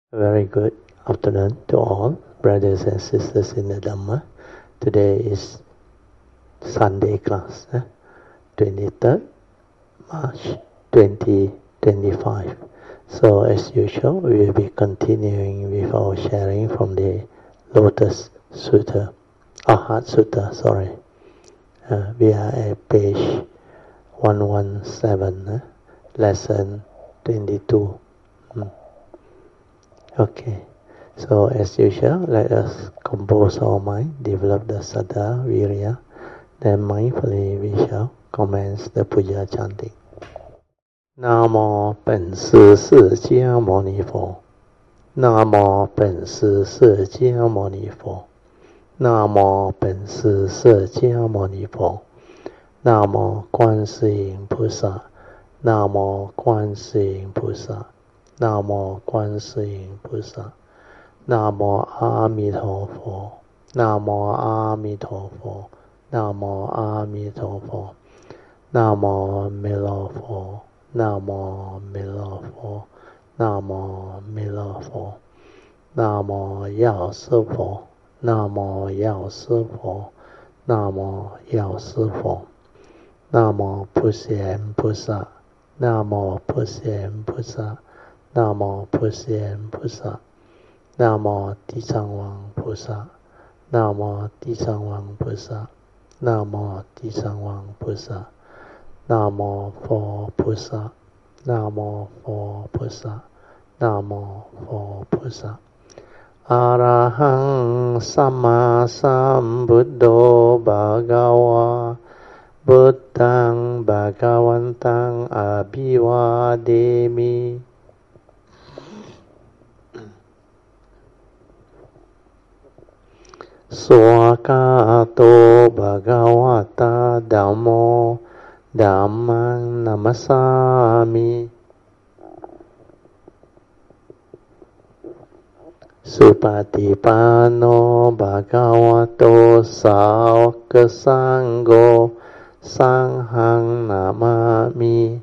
Very good afternoon to all brothers and sisters in the Dhamma. Today is Sunday class, 23rd March 2025. So as usual, we will be continuing with our sharing from the Lotus Sutta, Heart Sutta, sorry. We are at page 117, lesson 22. Okay, so as usual, let us compose our mind, develop the Saddha, Virya, then mindfully we shall commence the Puja chanting. Namo 本师释迦牟尼佛 Namo 本师释迦牟尼佛 Namo 本师释迦牟尼佛 Namo 观世音菩萨 Namo 观世音菩萨 Namo 观世音菩萨 Namo 阿弥陀佛 Namo 阿弥陀佛 Namo 阿弥陀佛 Namo 弥勒佛 Namo 弥勒佛 Namo 弥勒佛 Namo 药师佛 Namo 药师佛 Namo 药师佛 Namo 普贤菩萨 Namo 普贤菩萨 Namo 普贤菩萨 Namo 地藏王菩萨 Namo 地藏王菩萨 Namo 地藏王菩萨 Namo 佛菩萨 Namo 佛菩萨 Namo 佛菩萨 Arahang Sama Sambuddho Bhagava Buddhang Bhagavantang Abhivademi Swakato Bhagavata Dhammo Dhammang Namasami Supatipanno Bhagavato Sāvaka Sangho Sanghang Namami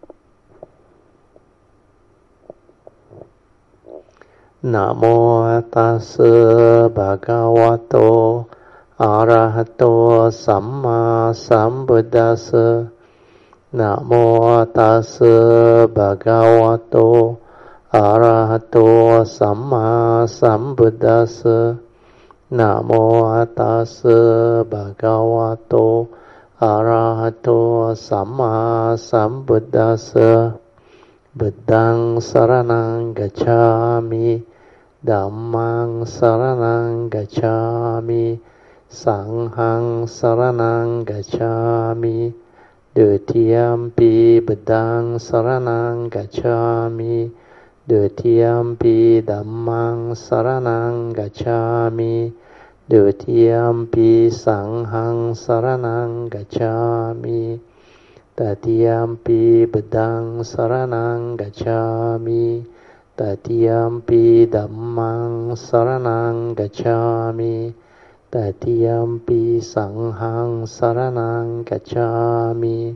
Namo tassa bhagavato arahato samma sambuddhassa Namo tassa bhagavato arahato samma sambuddhassa Namo tassa bhagavato arahato samma sambuddhassa Buddhang saranang gacchami Dhammang saranang gacchami Sanghang saranang gacchami Dutiyampi Buddhang saranang gacchami Dutiyampi Dhammang saranang gacchami Dutiyampi Sanghang saranang gacchami Tatiyampi Buddhang saranang gacchami Tatiyampi Dhammang saranang gacchami Tatiyampi Sanghang saranang gacchami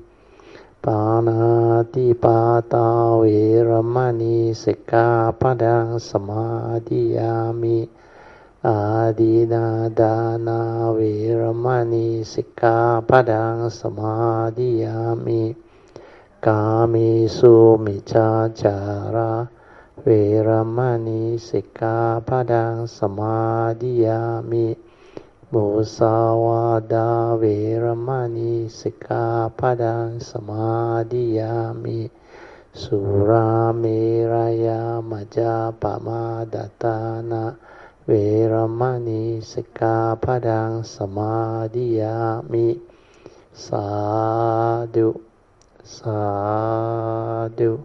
Panatipata Veramani Sikkhapadang Samadhiyami Adinadana Veramani Sikkhapadang Samadhiyami Kamesu Miccācara Veramani Sikkhapadang Samadhiyami Musawada Veramani Sikkhapadang Samadhiyami Surameraya Majapamadatana Veramani Sikkhapadang Samadhiyami Sadhu Sadhu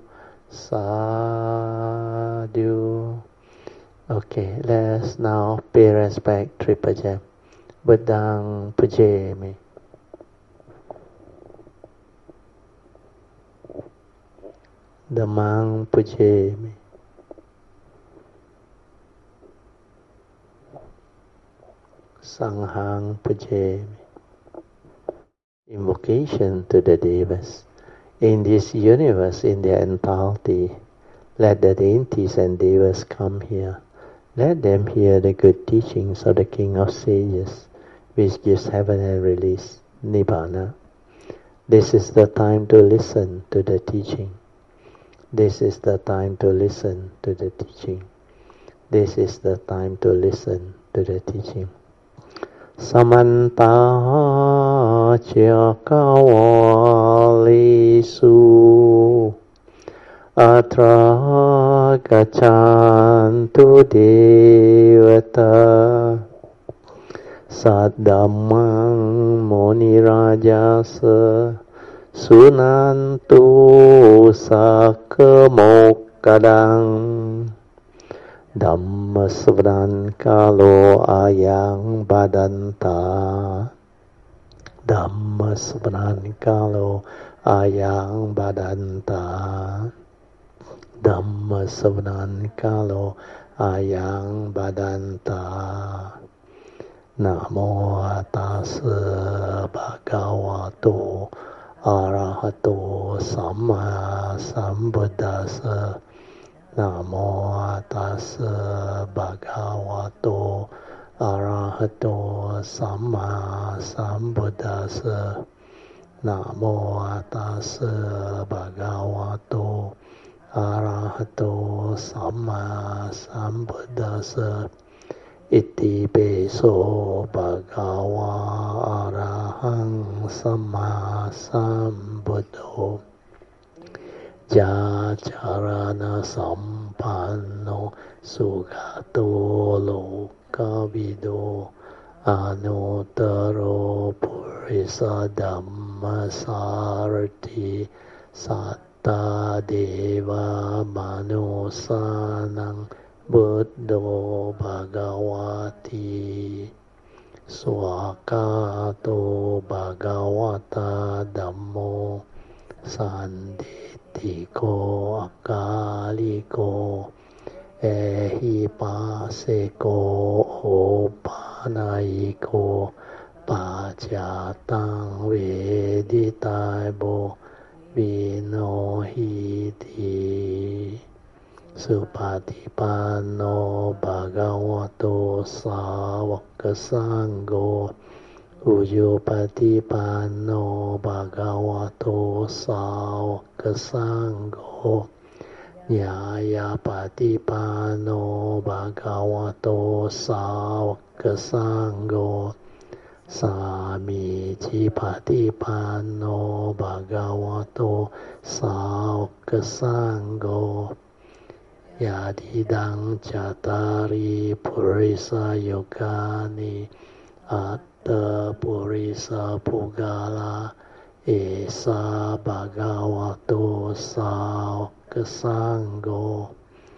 Sadhu. Okay, let's now pay respect triple jam. Buddhang Pujemi Dhammang Pujemi Sanghang Pujemi. Invocation to the Devas. In this universe, in their entirety, Let the deities and devas come here. Let them hear the good teachings of the King of Sages, which gives heaven and release, Nibbana. This is the time to listen to the teaching. This is the time to listen to the teaching. This is the time to listen to the teaching. Samanta Chakawalisu Atra Gachantu Devata Sadhammang Monirajasa Sunantu Sakamokadang Dhammasvanan Kalo Ayang Badanta Dhammasvanan Kalo Ayang Badanta Dhammasvanan Kalo Ayang Badanta Namo Tassa Bhagavato Arahato Samma Sambuddhassa Namo Tassa Bhagavato Arahato Samma Sambuddhassa Namo Tassa Bhagavato Arahato Samma Sambuddhassa Iti Beso Bhagava Arahang Samma Sambuddho Jacharana Sampanno Sugato Lokavido Anuttaro Purisa Dhammasarati Satta Deva Manusanang Buddho Bhagavati Swakato Bhagavata Dhammo Sanditiko Akaliko Ehipaseko Opanaiko Pachatang Veditaibo Vinohiti Supatipanno Bhagavato Sāvaka Sangho Ujupatipanno Bhagavato Sāvaka Sangho Nyayapatipanno Bhagavato Sāvaka Sangho Samicipatipanno Bhagavato Sāvaka Sangho Yadidang Chatari Purisa Yogani Atta Purisa Pugala Esa Bhagavato Sāvaka Sangho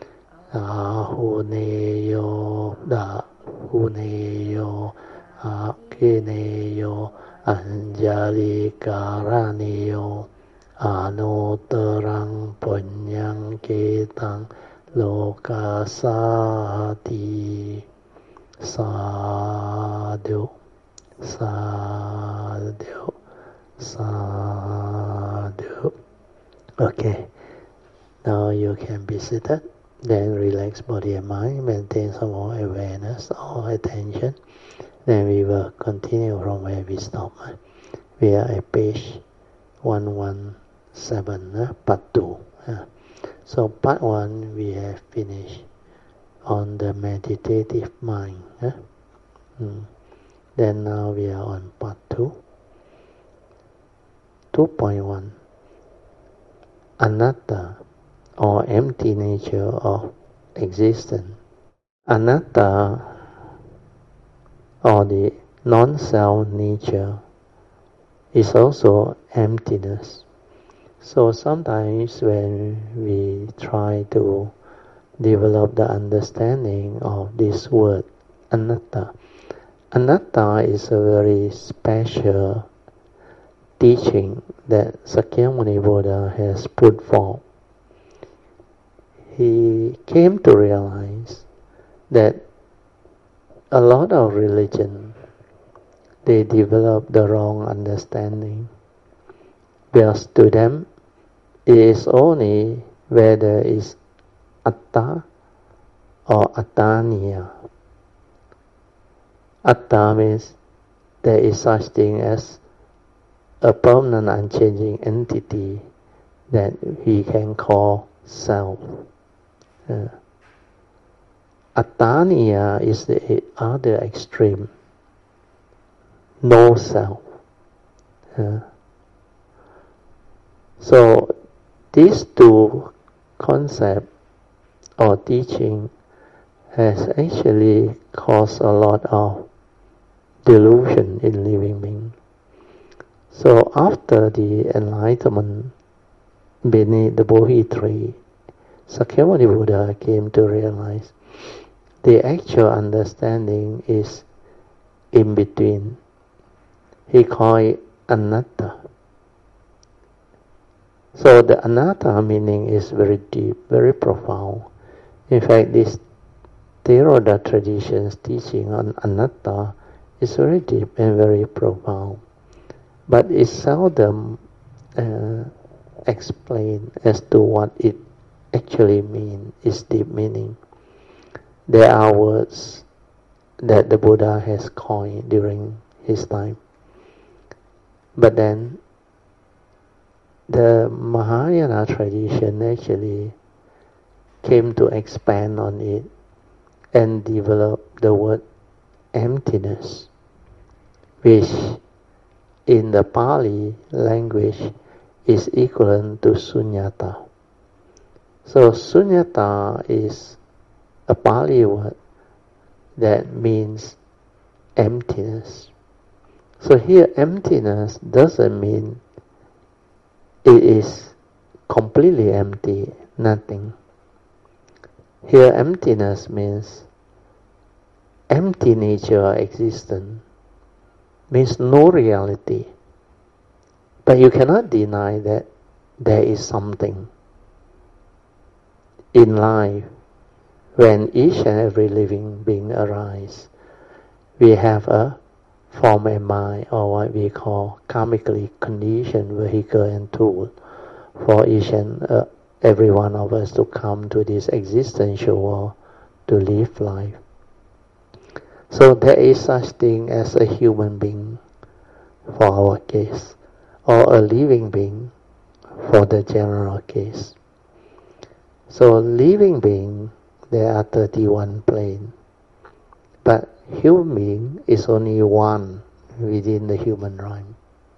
Ahuneyo Dahuneyo Akineyo Anjali Karaniyo Anutarang Punyang Ketang Lokasati Sadhu Sadhu Sadhu. Okay, now you can be seated. Then relax body and mind, maintain some more awareness or attention. Then we will continue from where we stop. We are at page 117, part 2. So part 1 we have finished on the meditative mind. Then now we are on part 2. 2.1 Anatta, or empty nature of existence. Anatta, or the non-self nature, is also emptiness. So sometimes when we try to develop the understanding of this word anatta, anatta is a very special teaching that Sakyamuni Buddha has put forth. He came to realize that a lot of religion, they develop the wrong understanding. Because to them, it is only where there is atta or attaniya. Atta means there is such thing as a permanent unchanging entity that we can call self. Attaniya is the other extreme, no self. So these two concepts or teaching has actually caused a lot of delusion in living beings. So after the enlightenment beneath the Bodhi tree, Sakyamuni Buddha came to realize the actual understanding is in between. He called it anatta. So the anatta meaning is very deep, very profound. In fact, this Theravada tradition's teaching on anatta is very deep and very profound, but it's seldom explained as to what it actually means, its deep meaning. There are words that the Buddha has coined during his time, but then the Mahayana tradition actually came to expand on it and develop the word emptiness, which in the Pali language is equivalent to sunyata. So sunyata is a Pali word that means emptiness. So here emptiness doesn't mean it is completely empty, nothing. Here emptiness means empty nature of existence, means no reality. But you cannot deny that there is something in life. When each and every living being arises, we have a form and mind, or what we call karmically conditioned vehicle and tool for each and every one of us to come to this existential world to live life. So there is such thing as a human being for our case, or a living being for the general case. So living being, there are 31 planes, but human being is only one within the human realm.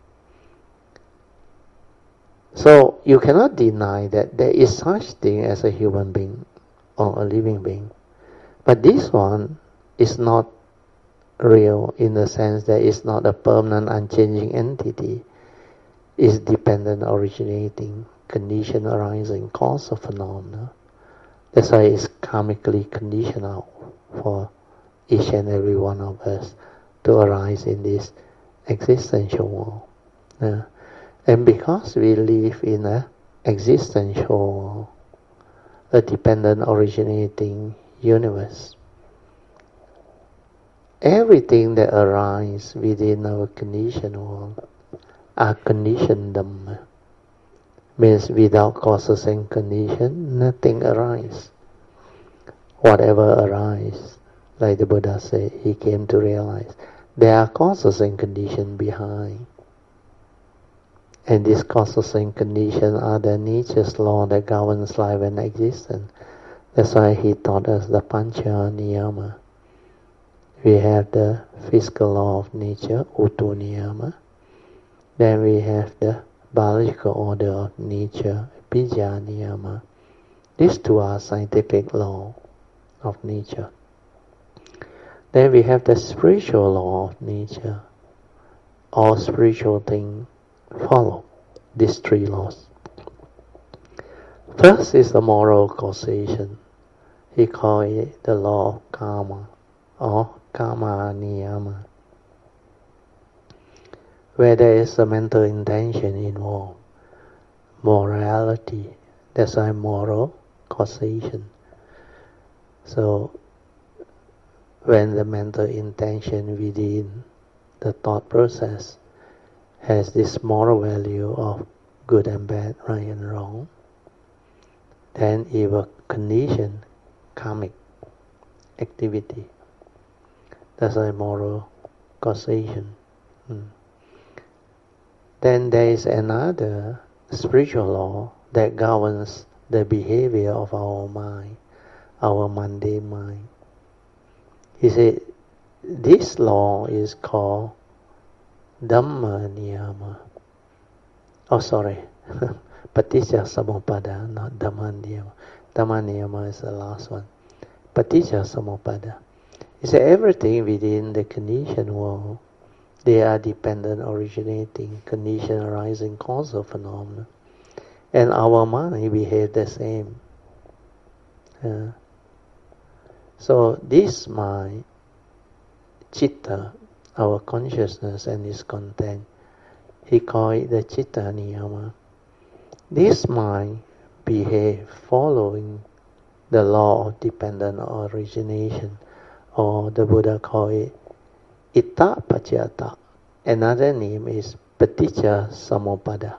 So you cannot deny that there is such thing as a human being or a living being. But this one is not real in the sense that it's not a permanent unchanging entity. It's dependent, originating, condition arising, cause of phenomena. That's why it's karmically conditional for each and every one of us to arise in this existential world. And because we live in an existential world, a dependent originating universe, everything that arises within our conditioned world are conditioned Dhamma. Means without causes and condition, nothing arises. Whatever arises, like the Buddha said, he came to realize there are causes and conditions behind. And these causes and conditions are the nature's law that governs life and existence. That's why he taught us the Pancha Niyama. We have the physical law of nature, Utu Niyama. Then we have the biological order of nature, Bija Niyama. These two are scientific law of nature. Then we have the spiritual law of nature. All spiritual things follow these three laws. First is the moral causation. He called it the law of karma or karma niyama, where there is a mental intention involved, morality. That's why moral causation. So when the mental intention within the thought process has this moral value of good and bad, right and wrong, then it will condition karmic activity. That's a moral causation. Then there is another spiritual law that governs the behavior of our mind, our mundane mind. He said, this law is called Dhamma Niyama. Oh, sorry. Paticca Samuppada, not Dhamma Niyama. Dhamma Niyama is the last one. Paticca Samuppada. He said, everything within the conditioned world, they are dependent, originating, condition, arising, causal phenomena. And our mind behave the same. So this mind, Chitta, our consciousness and its content, he called it the Chitta Niyama. This mind behave following the law of dependent origination, or the Buddha called it Itta Paccayata. Another name is Paticca Samuppada.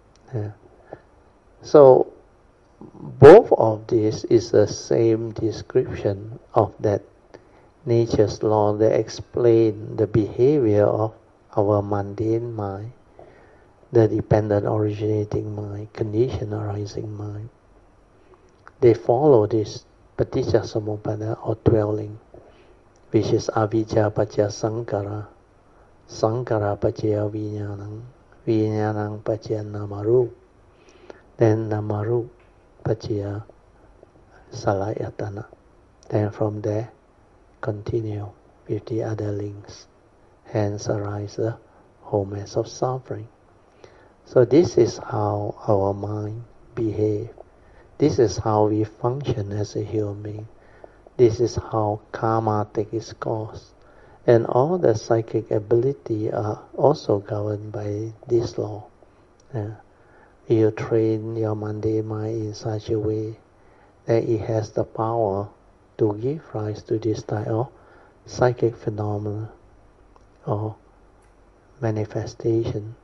So both of these is the same description of that nature's law that explain the behavior of our mundane mind, the dependent originating mind, condition arising mind. They follow this Paticca Samuppada or dwelling, which is avijja paccaya sankara, sankara paccaya vijnanam, vijnanam paccaya namarup, then namarup paccaya salayatana. Then from there, continue with the other links. Hence arise the whole mass of suffering. So this is how our mind behave. This is how we function as a human being. This is how karma takes its course. And all the psychic ability are also governed by this law. You train your mundane mind in such a way that it has the power to give rise to this type of psychic phenomena or manifestation.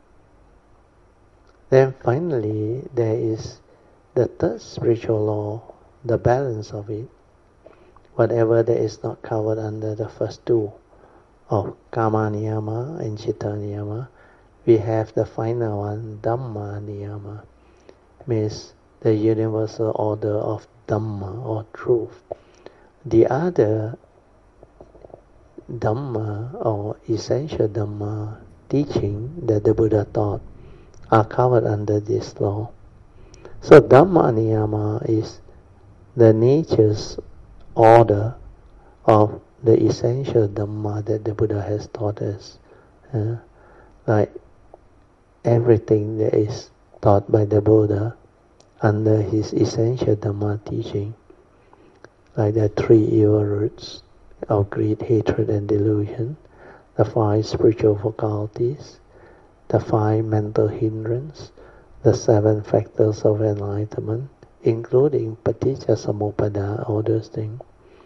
Then finally, there is the third spiritual law, the balance of it. Whatever that is not covered under the first two of Kama Niyama and Chitta Niyama, we have the final one, Dhamma Niyama, means the universal order of Dhamma or truth. The other Dhamma or essential Dhamma teaching that the Buddha taught are covered under this law. So Dhamma Niyama is the nature's order of the essential Dhamma that the Buddha has taught us. Like everything that is taught by the Buddha under his essential Dhamma teaching, like the three evil roots of greed, hatred and delusion, the 5 spiritual faculties, the 5 mental hindrances, the 7 factors of enlightenment, including Paticca Samuppada, all those things.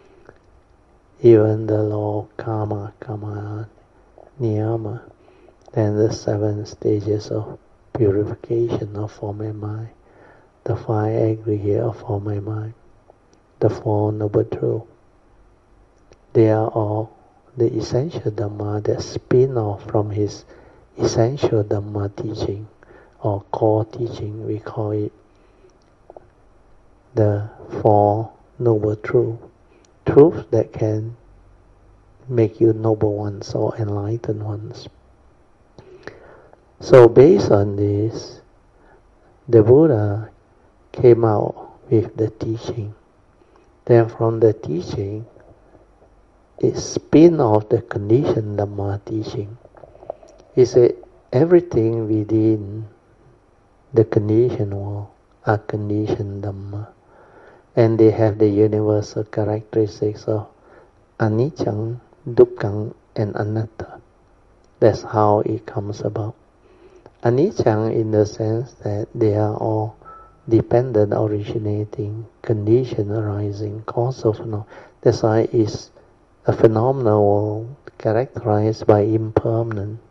Even the law of karma, kama niyama, then the 7 stages of purification of form and mind, the 5 aggregate of form and mind, the 4 noble truths. They are all the essential Dhamma that spin off from his essential Dhamma teaching or core teaching. We call it the 4 noble truths. Truths that can make you noble ones or enlightened ones. So based on this, the Buddha came out with the teaching. Then from the teaching, it spin off the conditioned Dhamma teaching. He said everything within the conditioned world are conditioned Dhamma. And they have the universal characteristics of anicca, dukkha, and anatta. That's how it comes about. Anicca in the sense that they are all dependent, originating, condition arising, cause of phenomena. That's why it's a phenomenal world characterized by impermanence.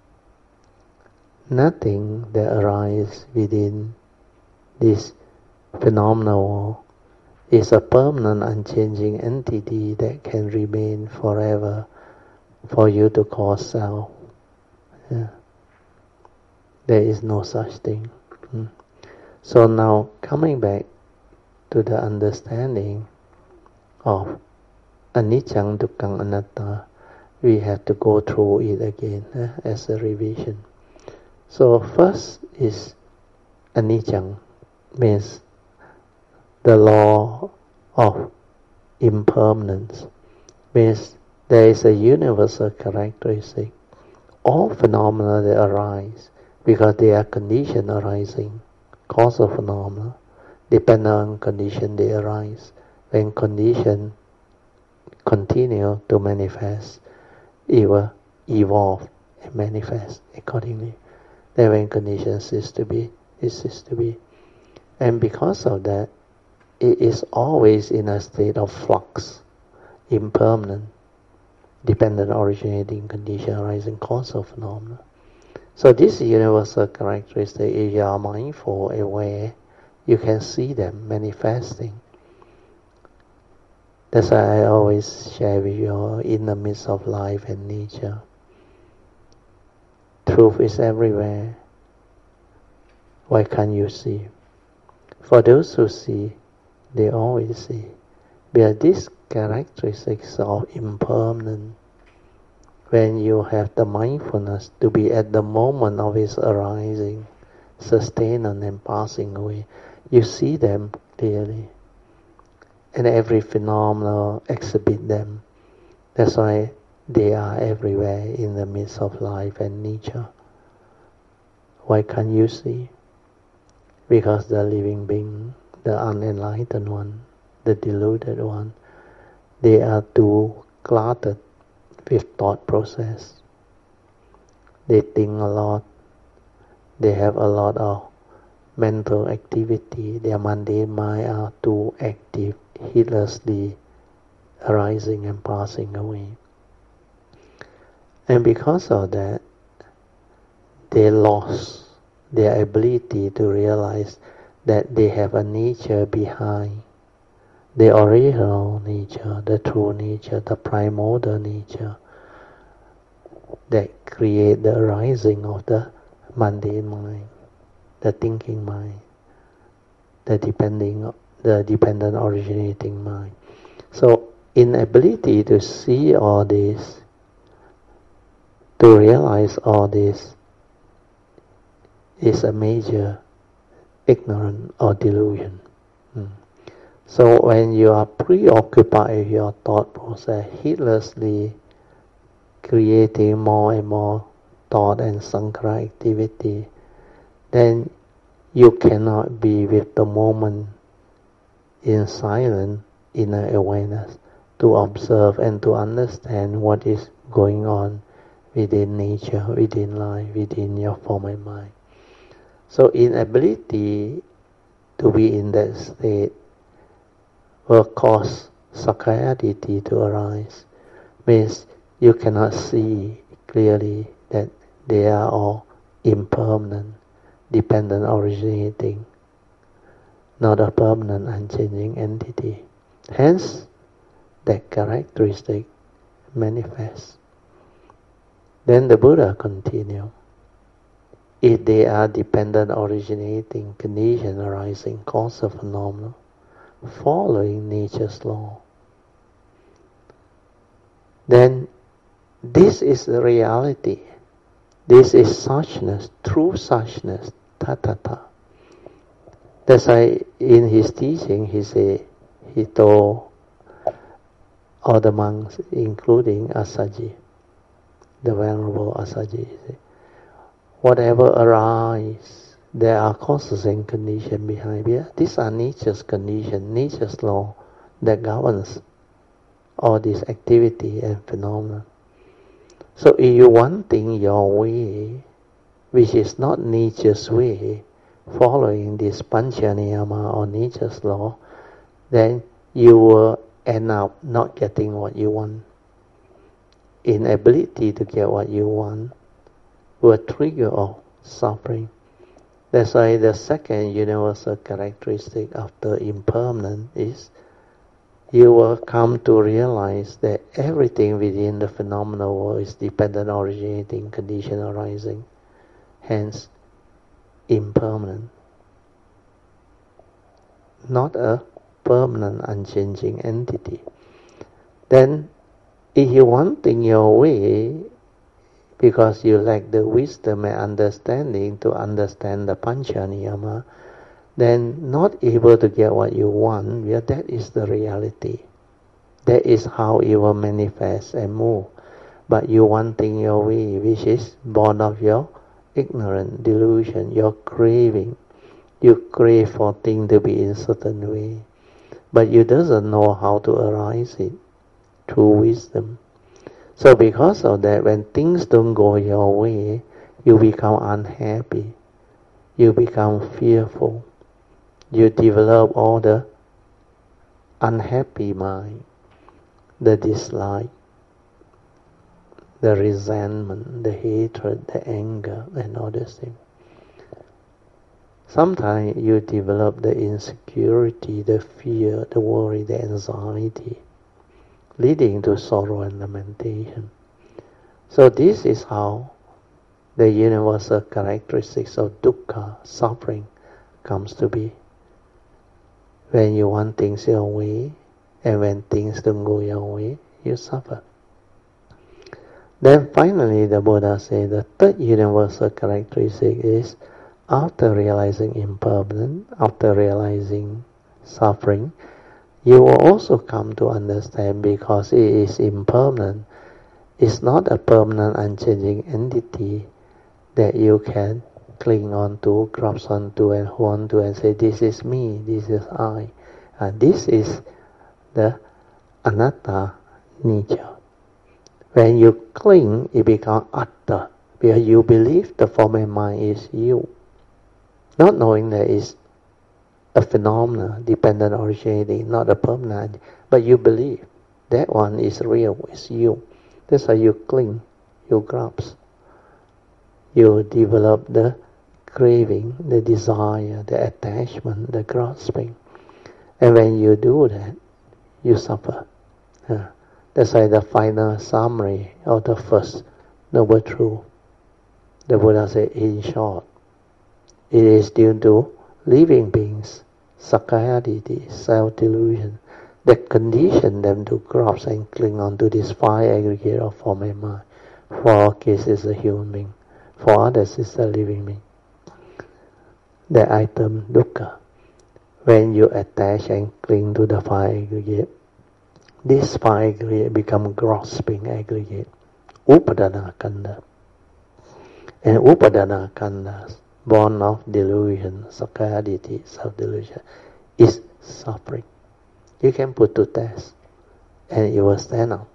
Nothing that arises within this phenomenal is a permanent, unchanging entity that can remain forever for you to call self. Yeah. There is no such thing. So now, coming back to the understanding of anicca, dukkha, anatta, we have to go through it again as a revision. So first is anicca, means the law of impermanence, means there is a universal characteristic. All phenomena that arise because they are condition arising, cause of phenomena, depend on condition they arise. When condition continue to manifest, it will evolve and manifest accordingly. Then when condition cease to be, it ceases to be. And because of that, it is always in a state of flux, impermanent, dependent originating condition arising cause of phenomena. So this universal characteristic, if you are mindful, aware, you can see them manifesting. That's why I always share with you, in the midst of life and nature, truth is everywhere. Why can't you see? For those who see, they always see. But these characteristics of impermanence, when you have the mindfulness to be at the moment of its arising, sustaining and passing away, you see them clearly. And every phenomenon exhibit them. That's why they are everywhere in the midst of life and nature. Why can't you see? Because the living being, the unenlightened one, the deluded one, they are too cluttered with thought process. They think a lot. They have a lot of mental activity. Their mundane mind are too active, heedlessly arising and passing away. And because of that, they lost their ability to realize that they have a nature behind, the original nature, the true nature, the primordial nature that create the arising of the mundane mind, the thinking mind, the dependent originating mind. So inability to see all this, to realize all this, is a major ignorance or delusion. So when you are preoccupied with your thought process, heedlessly creating more and more thought and sankhara activity, then you cannot be with the moment in silent inner awareness to observe and to understand what is going on within nature, within life, within your form and mind. So inability to be in that state will cause sakkayaditthi to arise. Means you cannot see clearly that they are all impermanent, dependent originating, not a permanent unchanging entity. Hence, that characteristic manifests. Then the Buddha continued. If they are dependent originating, condition arising, cause of phenomena, following nature's law, then this is the reality. This is suchness, true suchness, tathata. That's why in his teaching he told all the monks, including Assaji, the Venerable Assaji, whatever arises, there are causes and conditions behind it. These are nature's condition, nature's law that governs all this activity and phenomena. So if you want things your way, which is not nature's way, following this pancha niyama or nature's law, then you will end up not getting what you want. Inability to get what you want will trigger all suffering. That's why the second universal characteristic of the impermanent is you will come to realize that everything within the phenomenal world is dependent, originating, condition arising, hence impermanent. Not a permanent, unchanging entity. Then, if you want things your way, because you lack the wisdom and understanding to understand the pancha niyama, then not able to get what you want, well, that is the reality. That is how it will manifest and move. But you want things your way, which is born of your ignorant delusion, your craving. You crave for things to be in certain way, but you doesn't know how to arise it through wisdom. So because of that, when things don't go your way, you become unhappy, you become fearful, you develop all the unhappy mind, the dislike, the resentment, the hatred, the anger, and all these things. Sometimes you develop the insecurity, the fear, the worry, the anxiety, leading to sorrow and lamentation. So this is how the universal characteristics of dukkha, suffering, comes to be. When you want things your way, and when things don't go your way, you suffer. Then finally the Buddha said the third universal characteristic is, after realizing impermanence, after realizing suffering, you will also come to understand, because it is impermanent, it's not a permanent unchanging entity that you can cling on to, grasp onto and hold on to and say, this is me, this is I. And this is the anatta nature. When you cling, it becomes atta, where you believe the form and mind is you. Not knowing that it's a phenomena, dependent, originating, not a permanent, but you believe that one is real, is you. That's how you cling, you grasp. You develop the craving, the desire, the attachment, the grasping. And when you do that, you suffer. That's why the final summary of the first Noble Truth, the Buddha said, in short, it is due to living beings, sakkaya-ditthi, self-delusion, that condition them to grasp and cling on to this five aggregate of form and mind. For our case is a human being, for others is a living being. The item dukkha. When you attach and cling to the five aggregate, this five aggregate become grasping aggregate, upadana khandha. And upadana khandhas, born of delusion, sakkaya-ditthi, self-delusion, is suffering. You can put to test, and it will stand up.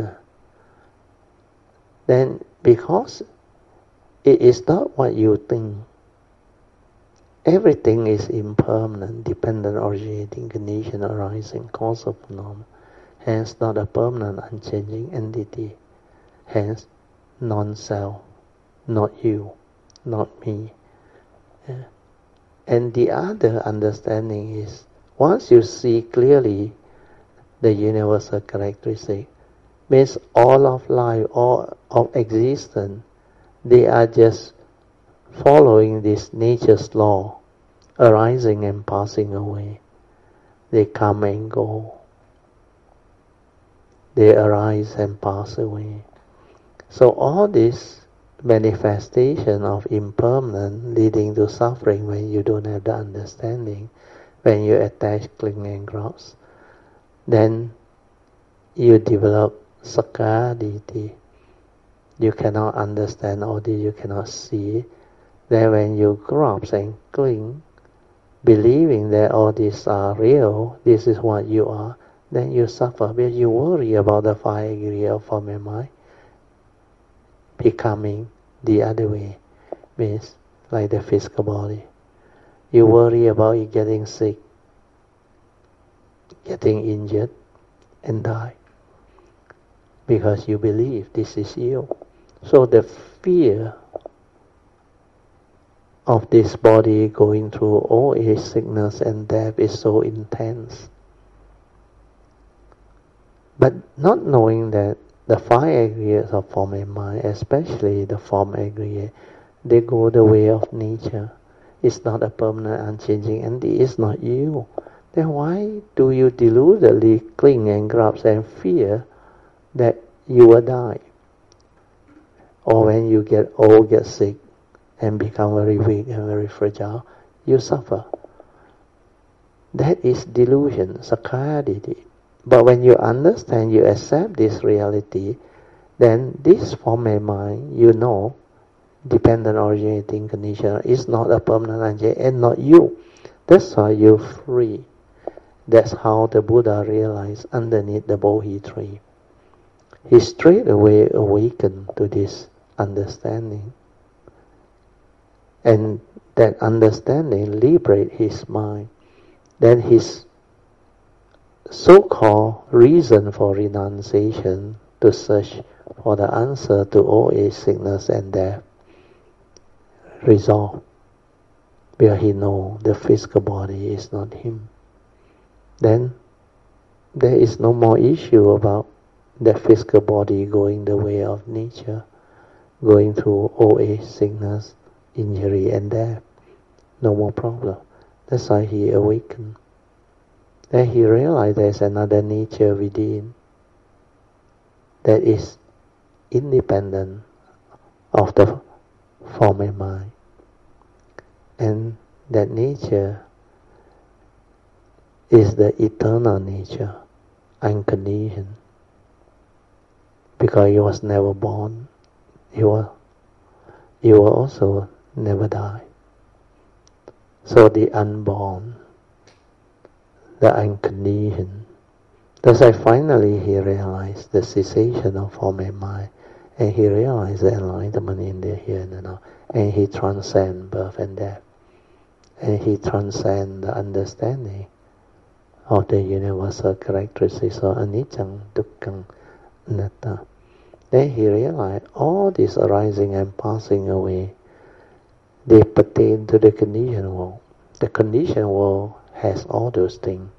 Then, because it is not what you think, everything is impermanent, dependent, originating, condition, arising, cause of phenomena. Hence, not a permanent, unchanging entity. Hence, non-self, not you, not me. And the other understanding is, once you see clearly the universal characteristic, means all of life, all of existence, they are just following this nature's law, arising and passing away. They come and go. They arise and pass away. So all this manifestation of impermanence leading to suffering when you don't have the understanding, when you attach, cling and grasp, then you develop sakkaya-ditthi. You cannot understand all this, you cannot see. Then when you grasp and cling, believing that all these are real, this is what you are, then you suffer because you worry about the five aggregate of form and mind becoming the other way, means like the physical body. You worry about it getting sick, getting injured, and die because you believe this is you. So the fear of this body going through old age, sickness and death is so intense. But not knowing that the five aggregates of form and mind, especially the form aggregate, they go the way of nature. It's not a permanent, unchanging entity. It's not you. Then why do you deludedly cling and grasp and fear that you will die? Or when you get old, get sick, and become very weak and very fragile, you suffer. That is delusion, sakkaya. But when you understand, you accept this reality, then this form and mind, you know, dependent originating condition is not a permanent unchanging and not you. That's why you're free. That's how the Buddha realized underneath the Bodhi tree. He straight away awakened to this understanding. And that understanding liberated his mind. Then his so-called reason for renunciation to search for the answer to old age, sickness and death resolved. Where he knows the physical body is not him. Then there is no more issue about the physical body going the way of nature, going through old age, sickness, injury and death. No more problem. That's why he awakened. Then he realized there's another nature within that is independent of the form and mind. And that nature is the eternal nature, unconditioned. Because he was never born, he will also never die. So the unborn, the unconditioned. That's why finally he realized the cessation of form and mind, and he realized the enlightenment in the here and now, and he transcends birth and death, and he transcends the understanding of the universal characteristics of anicca, dukkha, anatta. Then he realized all this arising and passing away, they pertain to the conditioned world. The conditioned world has all those things,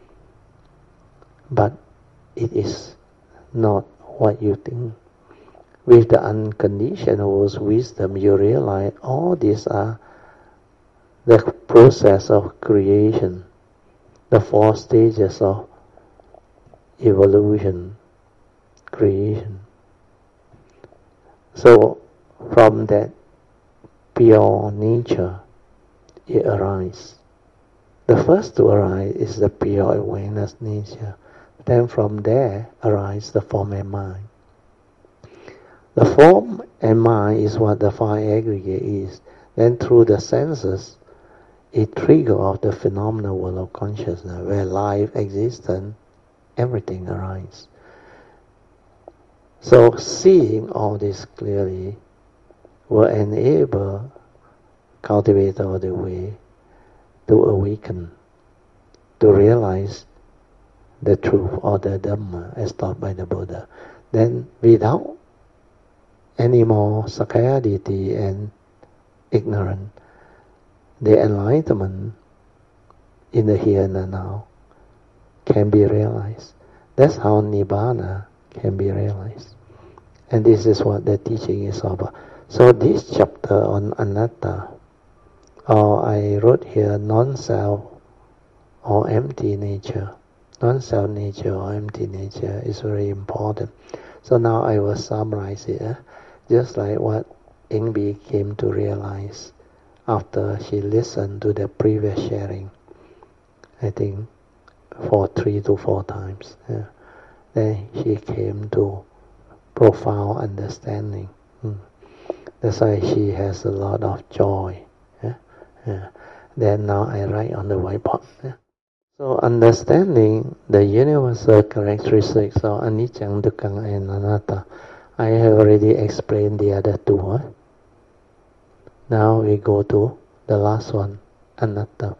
but it is not what you think. With the unconditioned world's wisdom, you realize all these are the process of creation, the four stages of evolution, creation. So from that pure nature, it arises. The first to arise is the pure awareness nature. Then from there arises the form and mind. The form and mind is what the five aggregate is. Then through the senses, it triggers off the phenomenal world of consciousness, where life, existence, everything arises. So seeing all this clearly will enable cultivator of the way to awaken, to realize the truth or the Dhamma as taught by the Buddha. Then without any more sakkaya and ignorance, the enlightenment in the here and the now can be realized. That's how Nibbana can be realized. And this is what the teaching is about. So this chapter on anatta, or I wrote here non-self or empty nature. Non-self nature or empty nature is very important. So now I will summarize it. Just like what Ingbi came to realize after she listened to the previous sharing, I think for 3 to 4 times. Then she came to profound understanding. That's why she has a lot of joy. Then now I write on the whiteboard. So understanding the universal characteristics of anicca, dukkha and anatta, I have already explained the other two. Now we go to the last one, anatta.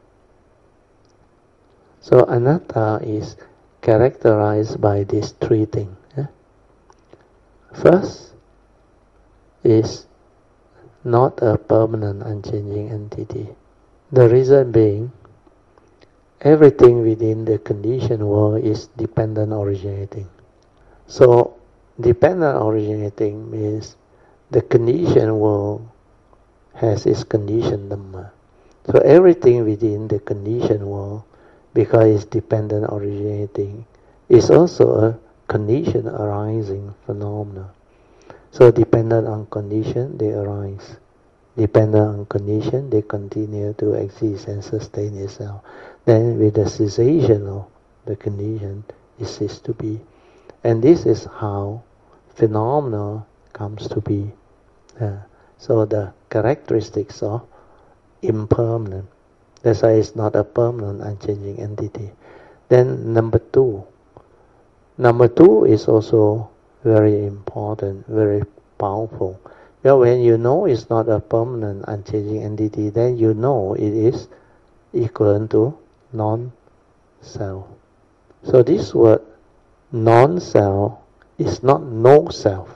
So anatta is characterized by these 3 things. First is not a permanent unchanging entity. The reason being, everything within the conditioned world is dependent originating. So, dependent originating means the conditioned world has its conditioned Dhamma. So everything within the conditioned world, because it's dependent originating, is also a condition arising phenomena. So dependent on condition, they arise. Dependent on condition, they continue to exist and sustain itself. Then with the cessation of the condition, it ceases to be. And this is how phenomena comes to be. So the characteristics of impermanent. That's why it's not a permanent unchanging entity. Then number two. Number two is also very important, very powerful. Well, when you know it's not a permanent unchanging entity, then you know it is equivalent to non-self. So this word non-self is not no self.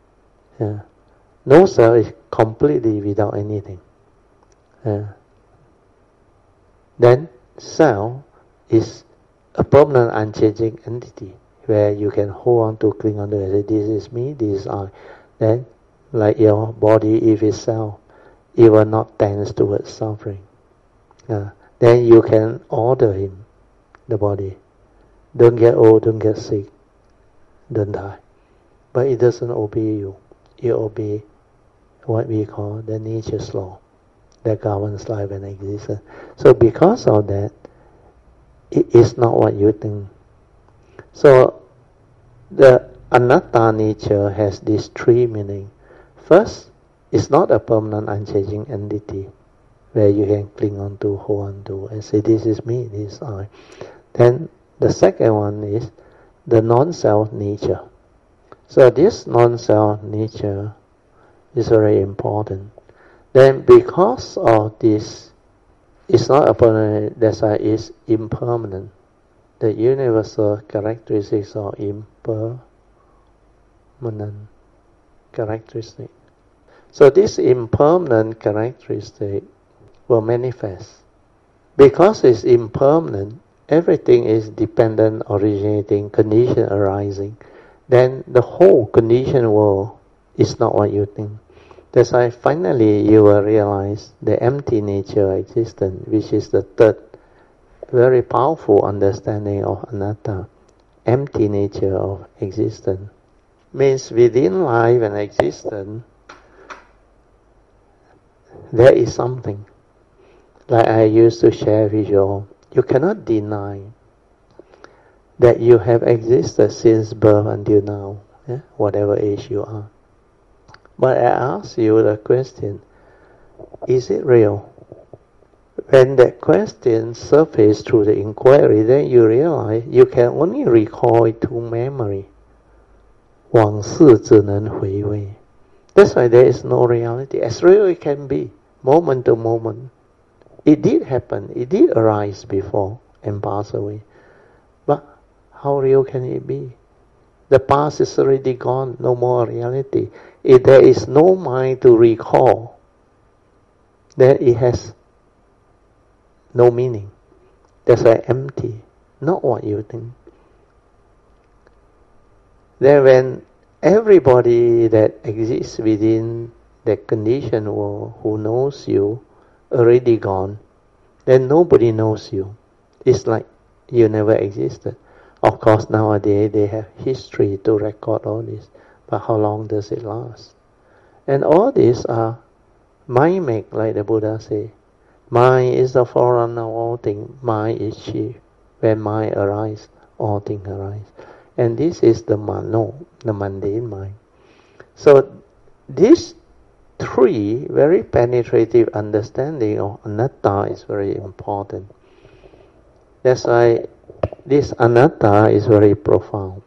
No self is completely without anything. Then self is a permanent unchanging entity where you can hold on to, cling on to, and say, this is me, this is I. Then, like your body, if it's self, it will not tend towards suffering. Then you can order him, the body. Don't get old, don't get sick, don't die. But it doesn't obey you. It obeys what we call the nature's law that governs life and existence. So because of that, it is not what you think. So the anatta nature has these three meanings. First, it's not a permanent unchanging entity where you can cling on to, hold on to, and say, this is me, this is I. Then the second one is the non-self nature. So this non-self nature is very important. Then because of this, it's not a permanent, that's why it's impermanent. The universal characteristics of impermanent characteristic. So this impermanent characteristic will manifest. Because it's impermanent, everything is dependent, originating, condition arising. Then the whole conditioned world is not what you think. That's why finally you will realize the empty nature of existence, which is the third very powerful understanding of anatta. Empty nature of existence means within life and existence there is something. Like I used to share with you all, you cannot deny that you have existed since birth until now, whatever age you are. But I ask you the question, is it real? When that question surfaces through the inquiry, then you realize you can only recall it to memory. 往事只能回味. That's why there is no reality. As real it can be, moment to moment. It did happen, it did arise before and pass away. But how real can it be? The past is already gone, no more reality. If there is no mind to recall, then it has no meaning. That's why empty, not what you think. Then when everybody that exists within that conditioned world who knows you already gone, then nobody knows you. It's like you never existed. Of course, nowadays they have history to record all this, but how long does it last? And all these are mind-make, like the Buddha say. Mind is the forerunner of all things. Mind is chief. When mind arises, all things arise. And this is the mano, the mundane mind. So these three very penetrative understanding of anatta is very important. That's why this anatta is very profound.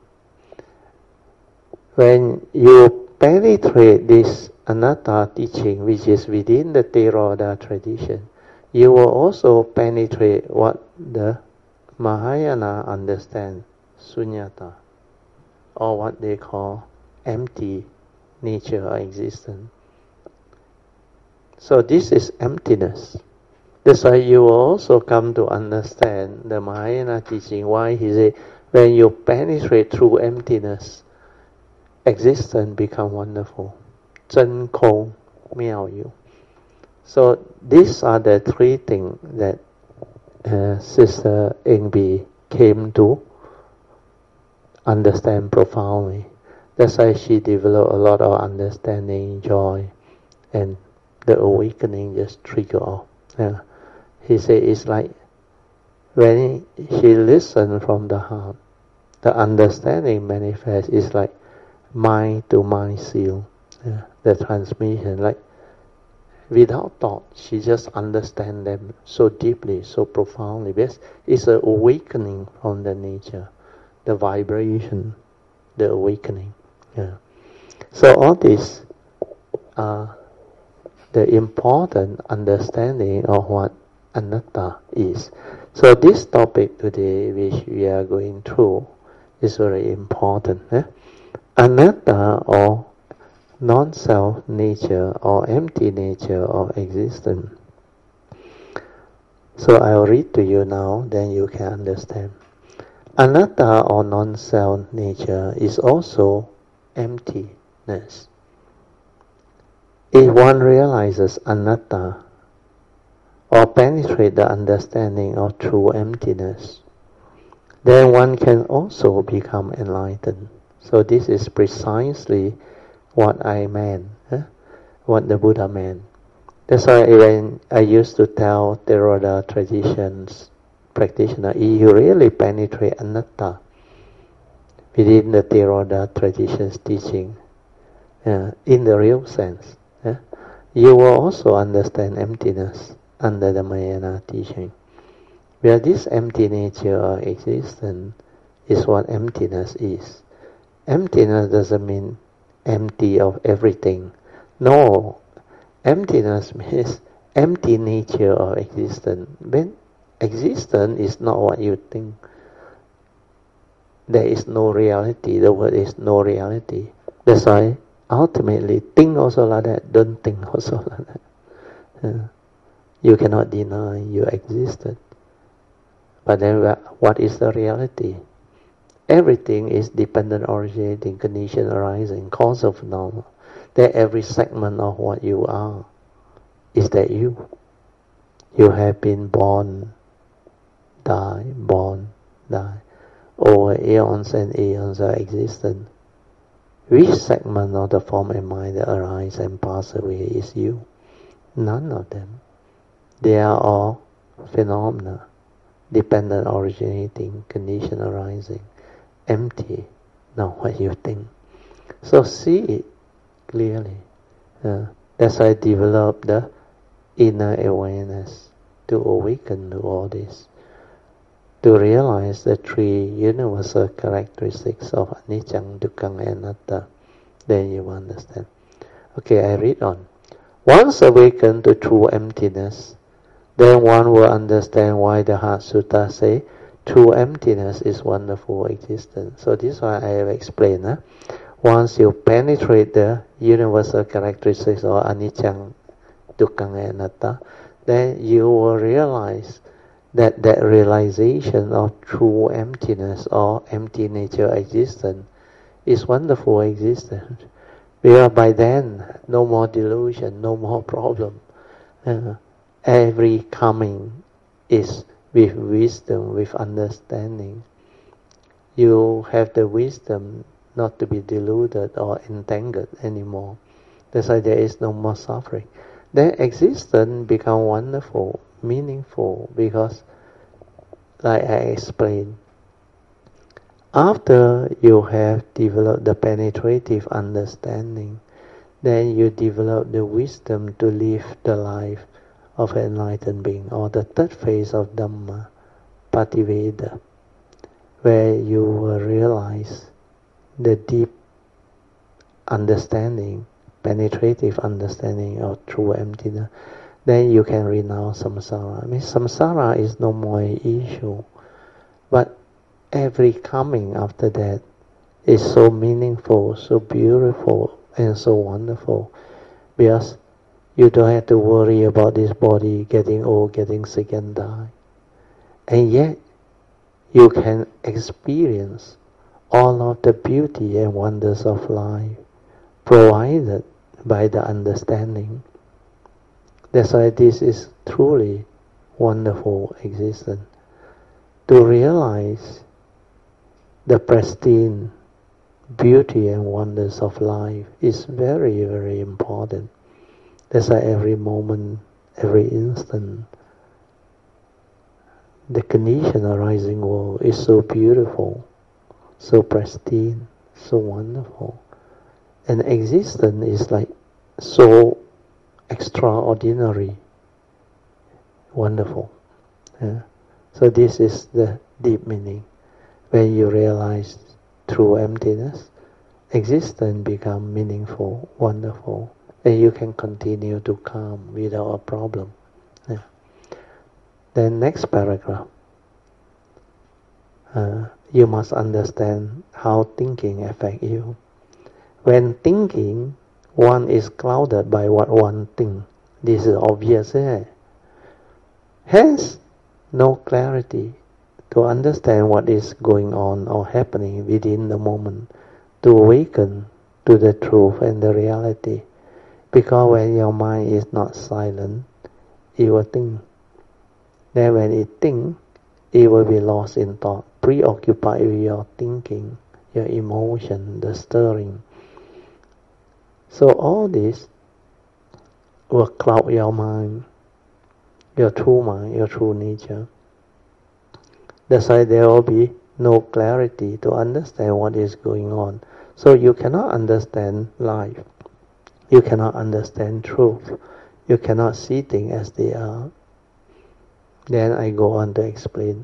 When you penetrate this anatta teaching, which is within the Theravada tradition, you will also penetrate what the Mahayana understand, sunyata, or what they call empty nature of existence. So this is emptiness. That's why you will also come to understand the Mahayana teaching, why he said, when you penetrate through emptiness, existence become wonderful. 真空妙有. So these are the three things that Sister Ingbi came to understand profoundly. That's why she developed a lot of understanding, joy, and the awakening just trigger off. Yeah. He said it's like when she listened from the heart, the understanding manifests. It's like mind to mind seal, the transmission. Like without thought, she just understands them so deeply, so profoundly. Because it's an awakening from the nature, the vibration, the awakening. Yeah. So all this are the important understanding of what anatta is. So this topic today, which we are going through, is very important. Anatta, or non-self nature, or empty nature of existence. So I'll read to you now, then you can understand. Anatta, or non-self nature, is also emptiness. If one realizes anatta, or penetrate the understanding of true emptiness, then one can also become enlightened. So this is precisely what I meant, what the Buddha meant. That's why when I used to tell Theravada traditions practitioner, you really penetrate anatta within the Theravada traditions teaching, in the real sense. You will also understand emptiness under the Mahayana teaching. Where this empty nature of existence is what emptiness is. Emptiness doesn't mean empty of everything. No, emptiness means empty nature of existence. When existence is not what you think, there is no reality. The word is no reality. That's why ultimately think also like that, don't think also like that. You cannot deny you existed. But then what is the reality? Everything is dependent, originating, condition arising, cause of phenomena. That every segment of what you are is that you. You have been born, die, over eons and eons of existence. Which segment of the form and mind that arise and pass away is you? None of them. They are all phenomena, dependent, originating, condition arising, empty, not what you think. So see it clearly. That's why I develop the inner awareness to awaken to all this, to realize the three universal characteristics of anicca, dukkha, and anatta. Then you understand. Okay, I read on. Once awakened to true emptiness, then one will understand why the Heart Sutta say true emptiness is wonderful existence. So this is why I have explained. Once you penetrate the universal characteristics of anicca, dukkha, and anatta, then you will realize that realization of true emptiness or empty nature existence is wonderful existence. Because by then, no more delusion, no more problem. Every coming is with wisdom, with understanding. You have the wisdom not to be deluded or entangled anymore. That's why there is no more suffering. Then existence becomes wonderful, meaningful, because, like I explained, after you have developed the penetrative understanding, then you develop the wisdom to live the life of an enlightened being, or the third phase of Dhamma, Pativeda, where you will realize the deep understanding, penetrative understanding of true emptiness. Then you can renounce samsara. I mean, samsara is no more an issue, but every coming after that is so meaningful, so beautiful, and so wonderful, because You don't have to worry about this body getting old, getting sick and die. And yet, you can experience all of the beauty and wonders of life provided by the understanding. That's why this is truly wonderful existence. To realize the pristine beauty and wonders of life is very, very important. That's why every moment, every instant, the conditioned arising world is so beautiful, so pristine, so wonderful. And existence is like so extraordinary, wonderful. Yeah. So this is the deep meaning. When you realize true emptiness, existence becomes meaningful, wonderful, and you can continue to calm without a problem. Yeah. Then next paragraph. You must understand how thinking affects you. When thinking, one is clouded by what one thinks. This is obvious. Hence, no clarity to understand what is going on or happening within the moment, to awaken to the truth and the reality. Because when your mind is not silent, it will think. Then when it thinks, it will be lost in thought, preoccupied with your thinking, your emotion, the stirring. So all this will cloud your mind, your true nature. That's why there will be no clarity to understand what is going on. So you cannot understand life. You cannot understand truth. You cannot see things as they are. Then I go on to explain.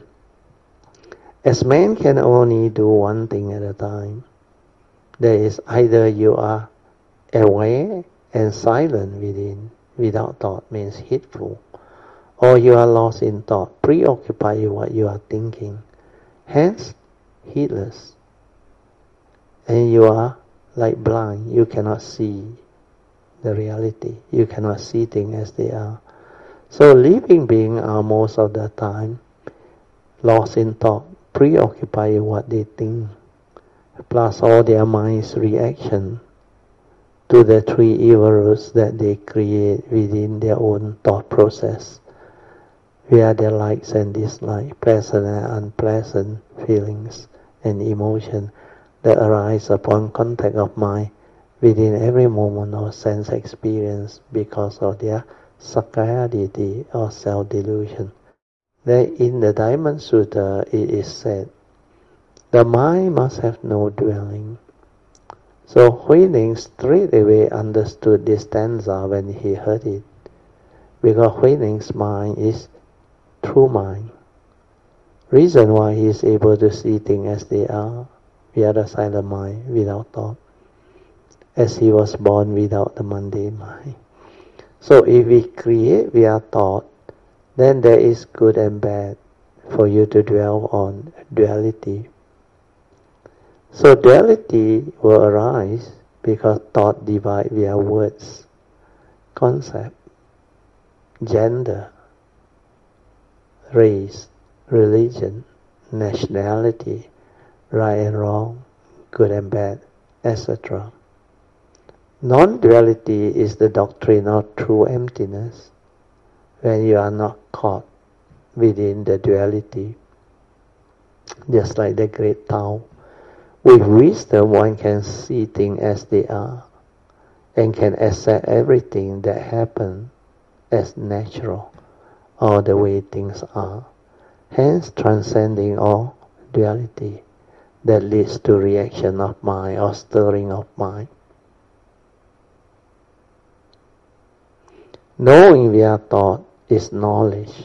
As man can only do one thing at a time, there is either you are aware and silent within, without thought means heedful, or you are lost in thought, preoccupied with what you are thinking, hence heedless. And you are like blind, you cannot see the reality, you cannot see things as they are. So living beings are most of the time lost in thought, preoccupied with what they think, plus all their mind's reaction to the three evil roots that they create within their own thought process, via their likes and dislikes, pleasant and unpleasant feelings and emotions that arise upon contact of mind within every moment of sense experience because of their Sakkaya Ditthi or self-delusion. Then in the Diamond Sutta it is said, the mind must have no dwelling. So Huining straight away understood this stanza when he heard it, because Huining's mind is true mind. Reason why he is able to see things as they are, via the silent mind, without thought, as he was born without the mundane mind. So if we create via thought, then there is good and bad for you to dwell on duality. So duality will arise because thought divide via words, concept, gender, race, religion, nationality, right and wrong, good and bad, etc. Non-duality is the doctrine of true emptiness, when you are not caught within the duality. Just like the great Tao, with wisdom one can see things as they are, and can accept everything that happens as natural, or the way things are, hence transcending all duality that leads to reaction of mind or stirring of mind. Knowing via thought is knowledge,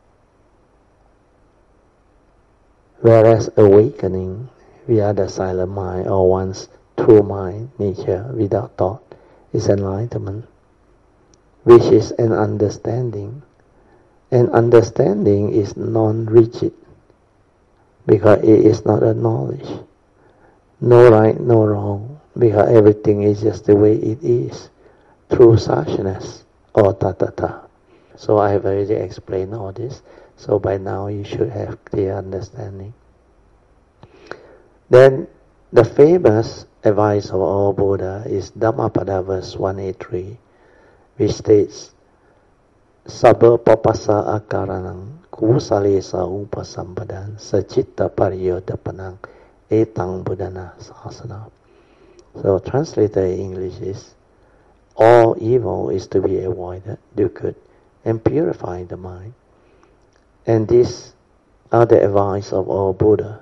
whereas awakening via the silent mind or one's true mind nature without thought is enlightenment, which is an understanding. And understanding is non-rigid, because it is not a knowledge. No right, no wrong, because everything is just the way it is, through suchness or tathata. So I have already explained all this. So by now you should have clear understanding. Then the famous advice of our Buddha is Dhammapada verse 183, which states, Sabba papasa akaranang kusalesa upasambadan sacitta pariyodapanang etang buddhana sasana. So translated in English is, all evil is to be avoided, do good, and purify the mind. And these are the advice of our Buddha,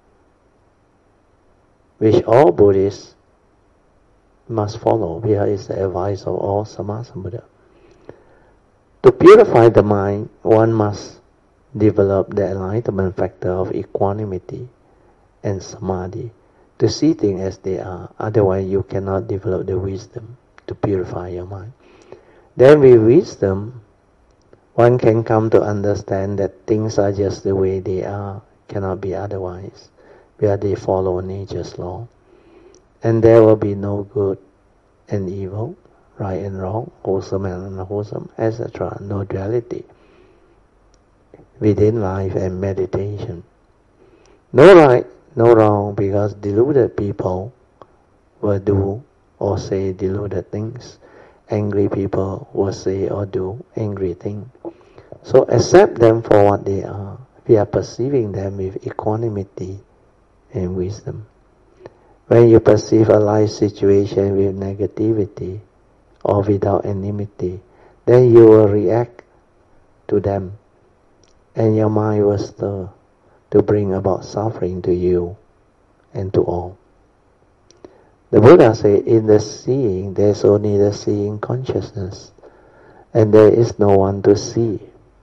which all Buddhists must follow. Here is the advice of all Sammasambuddha. To purify the mind, one must develop the enlightenment factor of equanimity and samadhi, to see things as they are. Otherwise you cannot develop the wisdom to purify your mind. Then with wisdom, one can come to understand that things are just the way they are, cannot be otherwise, where they follow nature's law. And there will be no good and evil, right and wrong, wholesome and unwholesome, etc. No duality within life and meditation. No right, no wrong, because deluded people will do or say deluded things. Angry people will say or do angry things. So accept them for what they are. We are perceiving them with equanimity and wisdom. When you perceive a life situation with negativity or without enmity, then you will react to them, and your mind will stir to bring about suffering to you and to all. The Buddha said, in the seeing, there is only the seeing consciousness, and there is no one to see.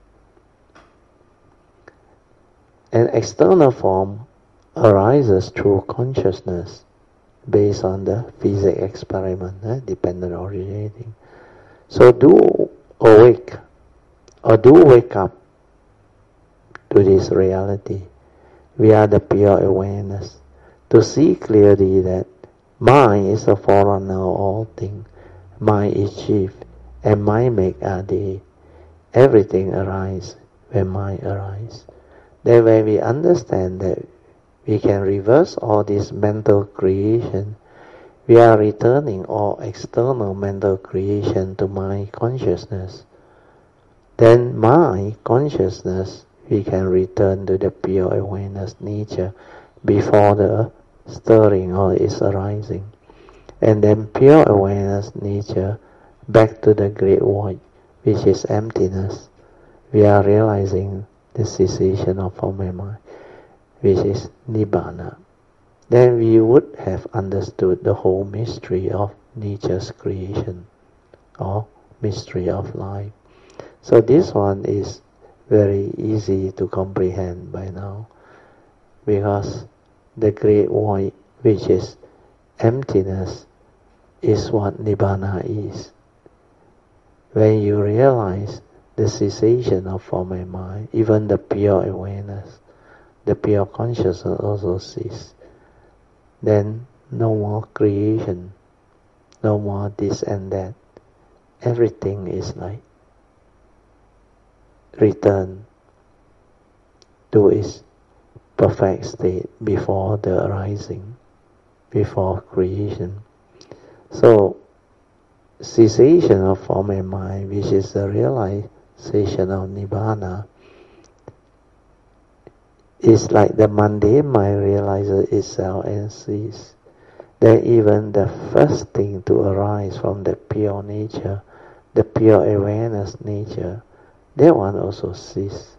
An external form arises through consciousness based on the physics experiment, dependent originating. So do awake, or do wake up to this reality. We are the pure awareness, to see clearly that mind is a forerunner of all things, mind is chief, and mind make are they. Everything arises when mind arises. Then when we understand that we can reverse all this mental creation, we are returning all external mental creation to mind consciousness. Then mind consciousness, we can return to the pure awareness nature before the stirring or its arising. And then pure awareness nature back to the great void, which is emptiness. We are realizing the cessation of form and mind, which is Nibbana. Then we would have understood the whole mystery of nature's creation, or mystery of life. So this one is very easy to comprehend by now, because the great void, which is emptiness, is what Nibbana is. When you realize the cessation of form and mind, even the pure awareness, the pure consciousness also ceases. Then no more creation, no more this and that. Everything is like return to its perfect state before the arising, before creation. So cessation of form and mind, which is the realization of Nibbana, is like the mundane mind realizes itself and ceases. Then even the first thing to arise from the pure nature, the pure awareness nature, that one also ceases.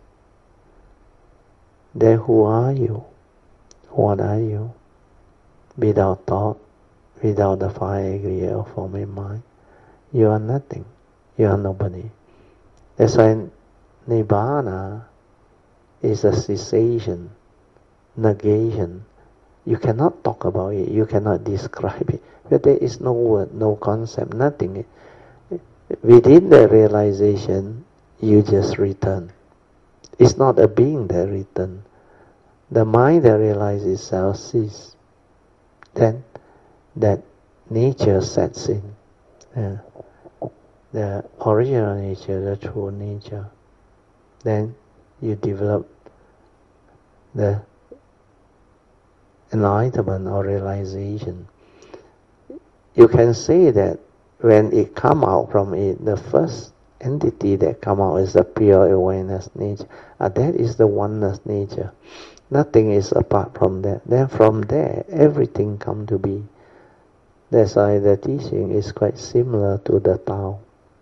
Then who are you? What are you? Without thought, without the five aggregate of form and mind, you are nothing. You are nobody. That's why Nibbana is a cessation, negation. You cannot talk about it, you cannot describe it. But there is no word, no concept, nothing. Within the realization, you just return. It's not a being that returns. The mind that realizes itself ceases. Then that nature sets in. the original nature, the true nature, then you develop the enlightenment or realization. You can say that when it come out from it, the first entity that come out is the pure awareness nature. That is the oneness nature. Nothing is apart from that. Then from there, everything come to be. That's why the teaching is quite similar to the Tao.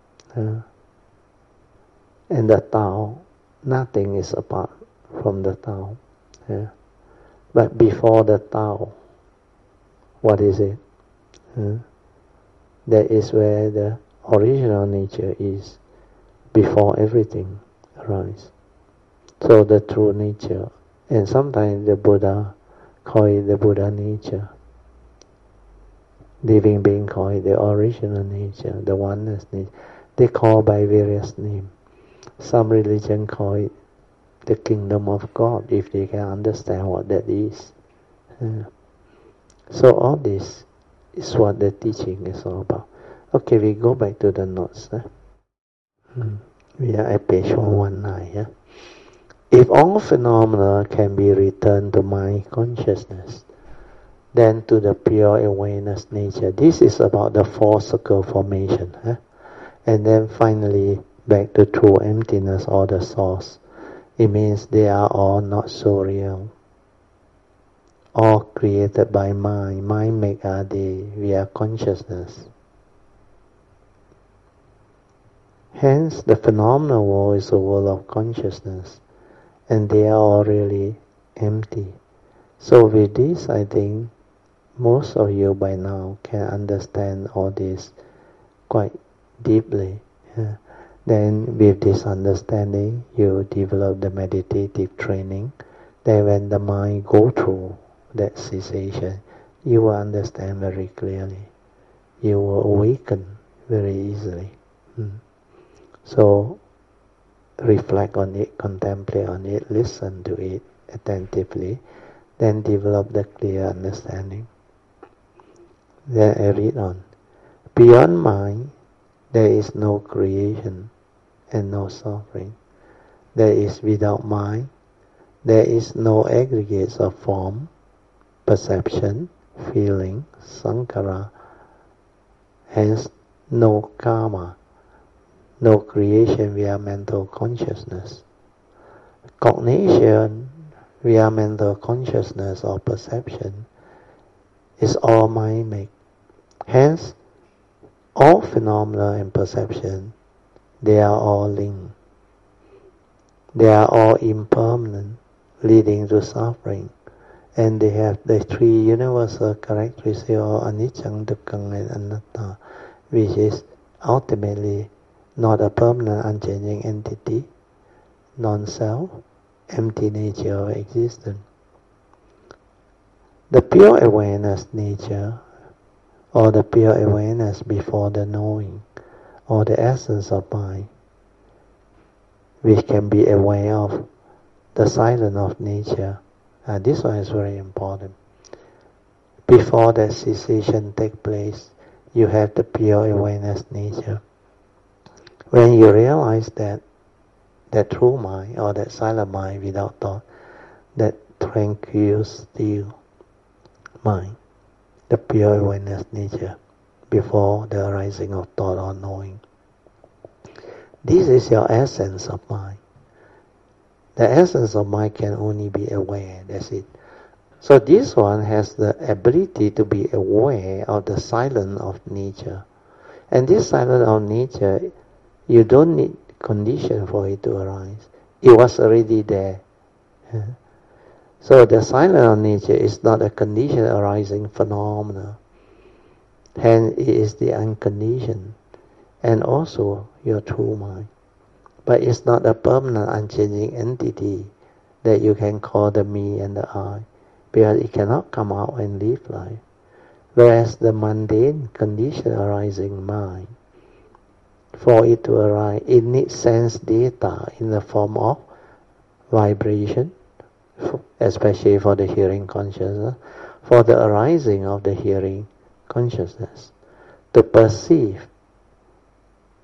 And the Tao, nothing is apart from the Tao. But before the Tao, what is it? That is where the original nature is, before everything arises. So the true nature, and sometimes the Buddha call it the Buddha nature. Living being call it the original nature, the oneness nature. They call by various names. Some religion call it the kingdom of God, if they can understand what that is. So all this is what the teaching is all about. Okay, we go back to the notes. We are at page 119. If all phenomena can be returned to mind consciousness, then to the pure awareness nature. This is about the four circle formation. And then finally back to true emptiness or the source. It means they are all not so real. All created by mind. Mind make our day. We are consciousness. Hence the phenomenal world is a world of consciousness. And they are all really empty. So with this, I think most of you by now can understand all this quite deeply. Then with this understanding, you develop the meditative training. Then when the mind go through that cessation, you will understand very clearly. You will awaken very easily. So reflect on it, contemplate on it, listen to it attentively, then develop the clear understanding. Then I read on. Beyond mind, there is no creation and no suffering. There is without mind, there is no aggregates of form, perception, feeling, sankhara, hence no karma, no creation via mental consciousness. Cognition via mental consciousness or perception is all mind make. Hence, all phenomena and perception, they are all linked. They are all impermanent, leading to suffering. And they have the three universal characteristics of anicca, dukkha, and anatta, which is ultimately not a permanent, unchanging entity, non-self, empty nature of existence. The pure awareness nature, or the pure awareness before the knowing, or the essence of mind, which can be aware of the silence of nature. This one is very important. Before that cessation takes place, you have the pure awareness nature. When you realize that true mind, or that silent mind without thought, that tranquil, still mind, the pure awareness nature, before the arising of thought or knowing. This is your essence of mind. The essence of mind can only be aware, that's it. So this one has the ability to be aware of the silence of nature. And this silence of nature, you don't need condition for it to arise. It was already there. So the silence of nature is not a condition arising phenomena. Hence it is the unconditioned and also your true mind. But it's not a permanent, unchanging entity that you can call the me and the I, because it cannot come out and live life. Whereas the mundane condition arising mind, for it to arise, it needs sense data in the form of vibration, especially for the hearing consciousness, for the arising of the hearing consciousness, to perceive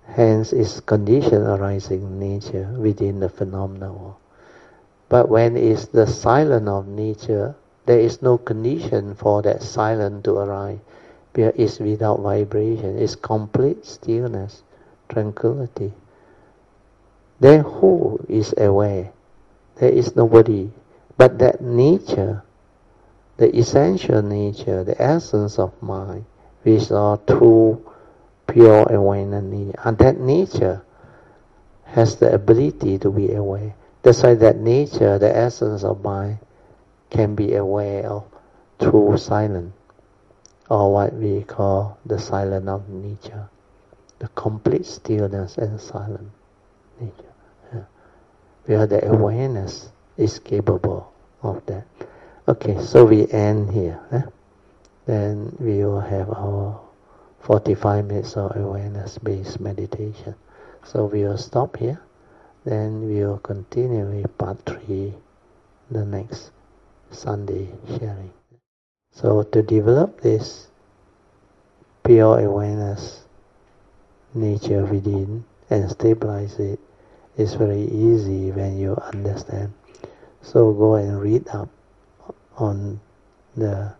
Hence is condition arising nature within the phenomenal world. But when it's the silence of nature, there is no condition for that silence to arise. Because it's without vibration, it's complete stillness, tranquility. Then who is aware? There is nobody. But that nature, the essential nature, the essence of mind, which are true, pure awareness, and that nature has the ability to be aware. That's why that nature, the essence of mind, can be aware of through silence, or what we call the silence of nature, the complete stillness and silent nature. Yeah. Where the awareness is capable of that. Okay, so we end here. Then we will have our 45 minutes of awareness-based meditation. So we will stop here. Then we will continue with part 3 the next Sunday sharing. So to develop this pure awareness nature within and stabilize it is very easy when you understand. So go and read up on the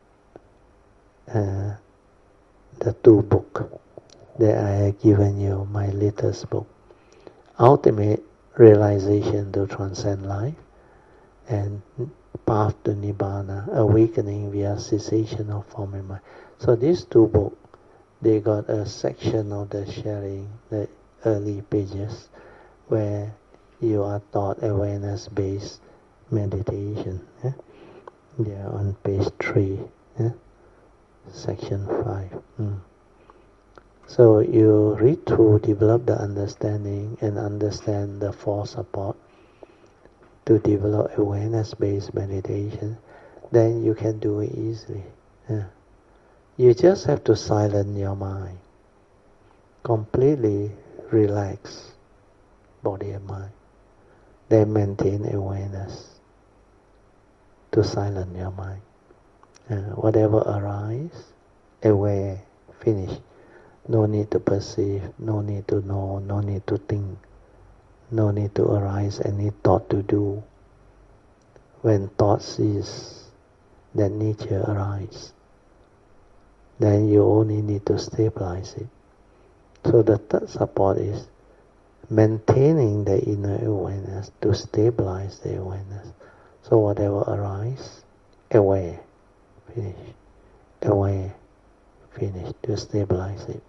2 book that I have given you, my latest book, Ultimate Realization to Transcend Life and Path to Nibbana, Awakening via Cessation of Form and Mind. So these 2 books, they got a section of the sharing, the early pages, where you are taught awareness-based meditation. They are on page 3, section 5. So you read through, develop the understanding, and understand the 4 support to develop awareness-based meditation, then you can do it easily. You just have to silence your mind, completely relax body and mind, then maintain awareness to silence your mind. Whatever arises, aware, finish. No need to perceive, no need to know, no need to think, no need to arise any thought to do. When thought ceases, then nature arises. Then you only need to stabilize it. So the third support is maintaining the inner awareness to stabilize the awareness. So whatever arises, aware, finish. Aware, finish, to stabilize it.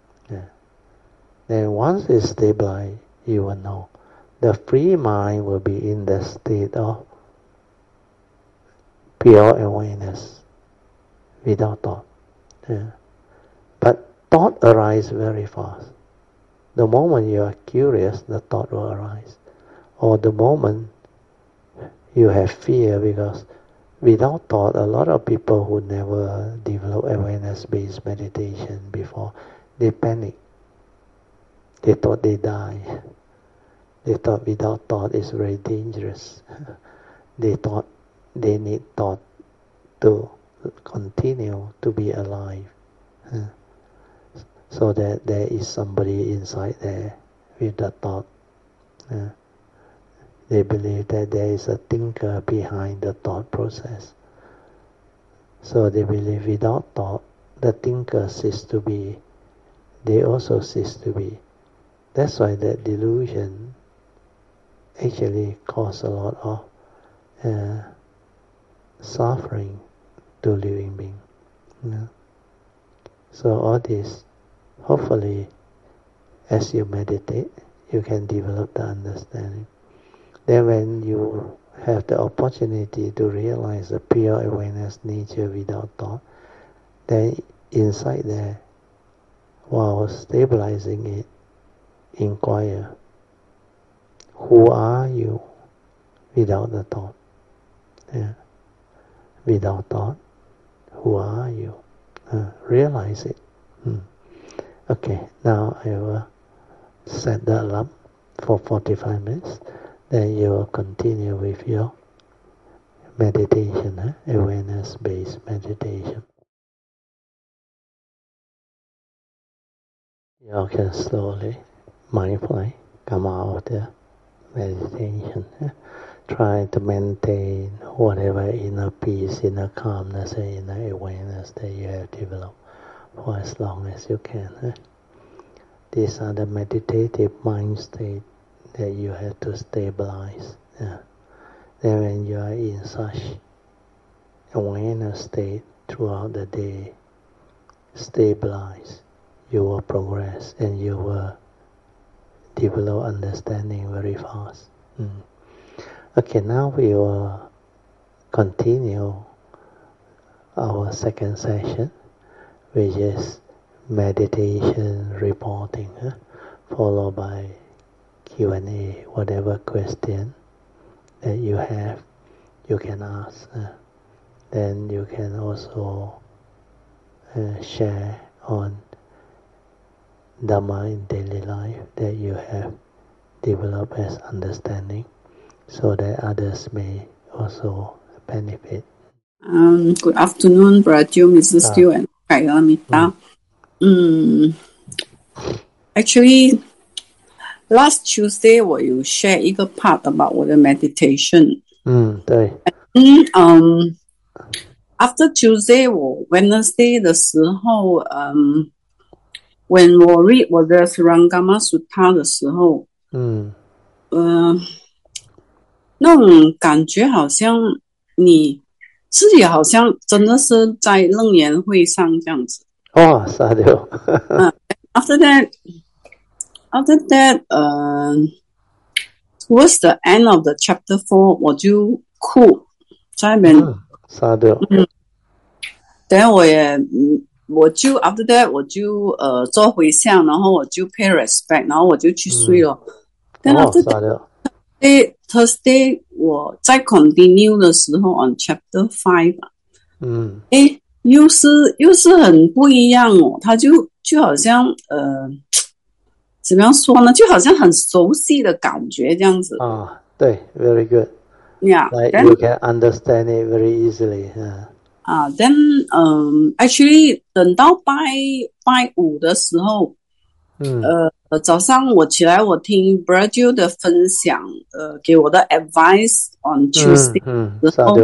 Then once it's stabilized, you will know. The free mind will be in the state of pure awareness, without thought. But thought arises very fast. The moment you are curious, the thought will arise. Or the moment you have fear, because without thought, a lot of people who never develop awareness-based meditation before, they panic. They thought they die. They thought without thought is very dangerous. They thought they need thought to continue to be alive. So that there is somebody inside there with the thought. They believe that there is a thinker behind the thought process. So they believe without thought, the thinker ceases to be. They also cease to be. That's why that delusion actually causes a lot of suffering to living beings. So all this, hopefully, as you meditate, you can develop the understanding. Then when you have the opportunity to realize the pure awareness nature without thought, then inside there, while stabilizing it, inquire, who are you without the thought? Without thought, who are you? Realize it. Okay, now I will set the alarm for 45 minutes. Then you will continue with your meditation, awareness-based meditation. You can slowly, mindfully come out of the meditation. Try to maintain whatever inner peace, inner calmness, and inner awareness that you have developed for as long as you can. These are the meditative mind state that you have to stabilize. Then when you are in such awareness state throughout the day, stabilize, you will progress and you will develop understanding very fast. Okay, now we will continue our second session, which is meditation reporting, followed by Q&A. Whatever question that you have, you can ask. Then you can also share on Dhamma in daily life that you have developed as understanding, so that others may also benefit. Good afternoon, Brother Mrs. Stew and Kailamita. Actually, last Tuesday 我有 share 一个 part about 我的 meditation. 对。 After Tuesday 我 Wednesday 的时候when 我 read 我的 Surangama Sutta 的时候那种感觉好像你自己好像真的是在楞严会上这样子。 沙雕。 After that, towards the end of the chapter 4, 我就哭在那边。 沙雕。 等我就 after that 我就做回向，然后我就 pay respect， 然后我就去睡了。 沙雕。 Thursday 我在 continue 的时候 on chapter 5又是很不一样哦，它就好像怎么样说呢，就好像很熟悉的感觉这样子。 对 very good. Yeah, like then, you can understand it very easily. Then actually 等到拜五的时候早上我起来我听 Brad 的分享给我的 advice on Tuesday 之后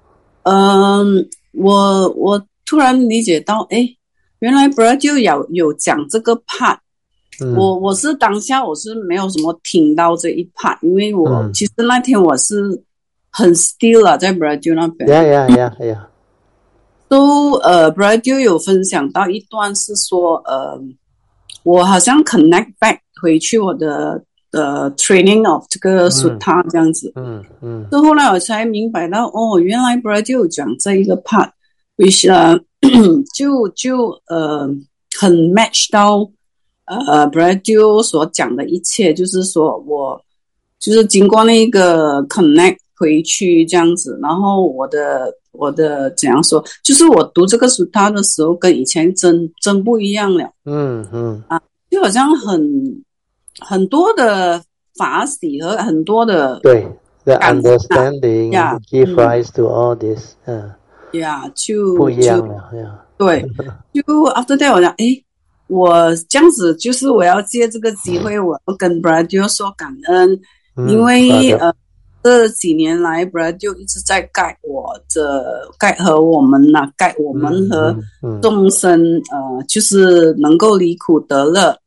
我突然理解到原来 Brad 有讲这个 part。我是当下我是没有什么听到这一 part， 因为我其实那天我是很 still 了在 Brad 那边。 Yeah. So Brad 有分享到一段是说我好像 connect back 回去我的training of 这个 Sutta 这样子。所以后来我才明白到原来 Brad 有讲这一个 part which 就很 match 到Brad 所讲的一切，就是说我就是经过那个 connect 回去这样子，然后我的怎样说，就是我读这个Sutta的时候跟以前真不一样了。就好像很多的法喜和很多的对 the understanding give rise to all this 就不一样了对就 after that 我讲我这样子就是我要借这个机会我要跟 Brad 说感恩因为这几年来 Brad 一直在guide和我们guide我们和众生就是能够离苦得乐。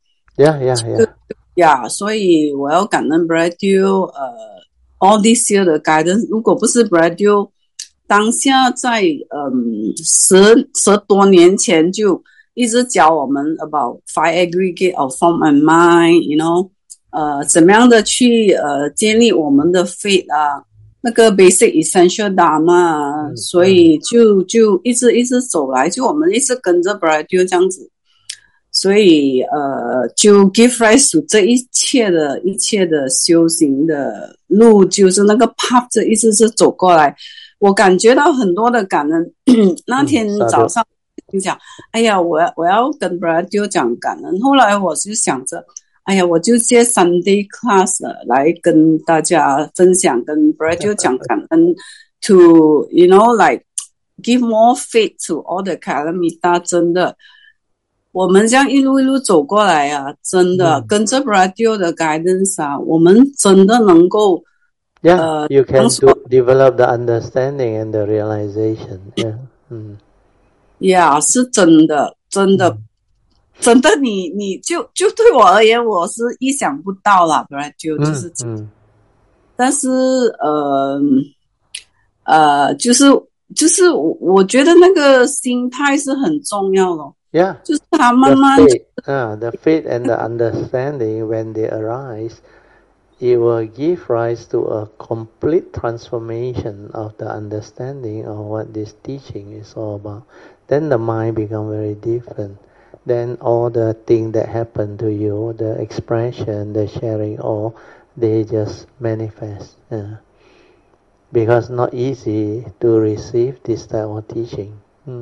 所以我要感恩 Brad all this year 的 guidance。 如果不是 Brad 当下在10多年前就一直教我们 about 5 aggregate of form and mind, you know 怎么样的去建立我们的 faith 那个 basic essential dharma 所以就一直走来，就我们一直跟着 Brad 这样子，所以就 give rise to 这一切的修行的路，就是那个 path 这一直是走过来，我感觉到很多的感恩。那天早上讲我要跟 Brad 讲感恩，后来我就想着我就接 Sunday class 来跟大家分享，跟 Brad 讲感恩 to you know like give more faith to all the Kalamita。 真的我们这样一路一路走过来啊，真的跟着 Radio 的 guidance 啊，我们真的能够 Yeah, you 当 can 说 develop the understanding and the realization. Yeah. 呀，是真的，真的，真的你就对我而言，我是意想不到啦 Radio 就是这样，但是就是我觉得那个心态是很重要的， Yeah, 就是他慢 the 慢 faith, the faith and the understanding when they arise, it will give rise to a complete transformation of the understanding of what this teaching is all about. Then the mind become very different. Then all the things that happen to you, the expression, the sharing, all they just manifest. Because not easy to receive this type of teaching.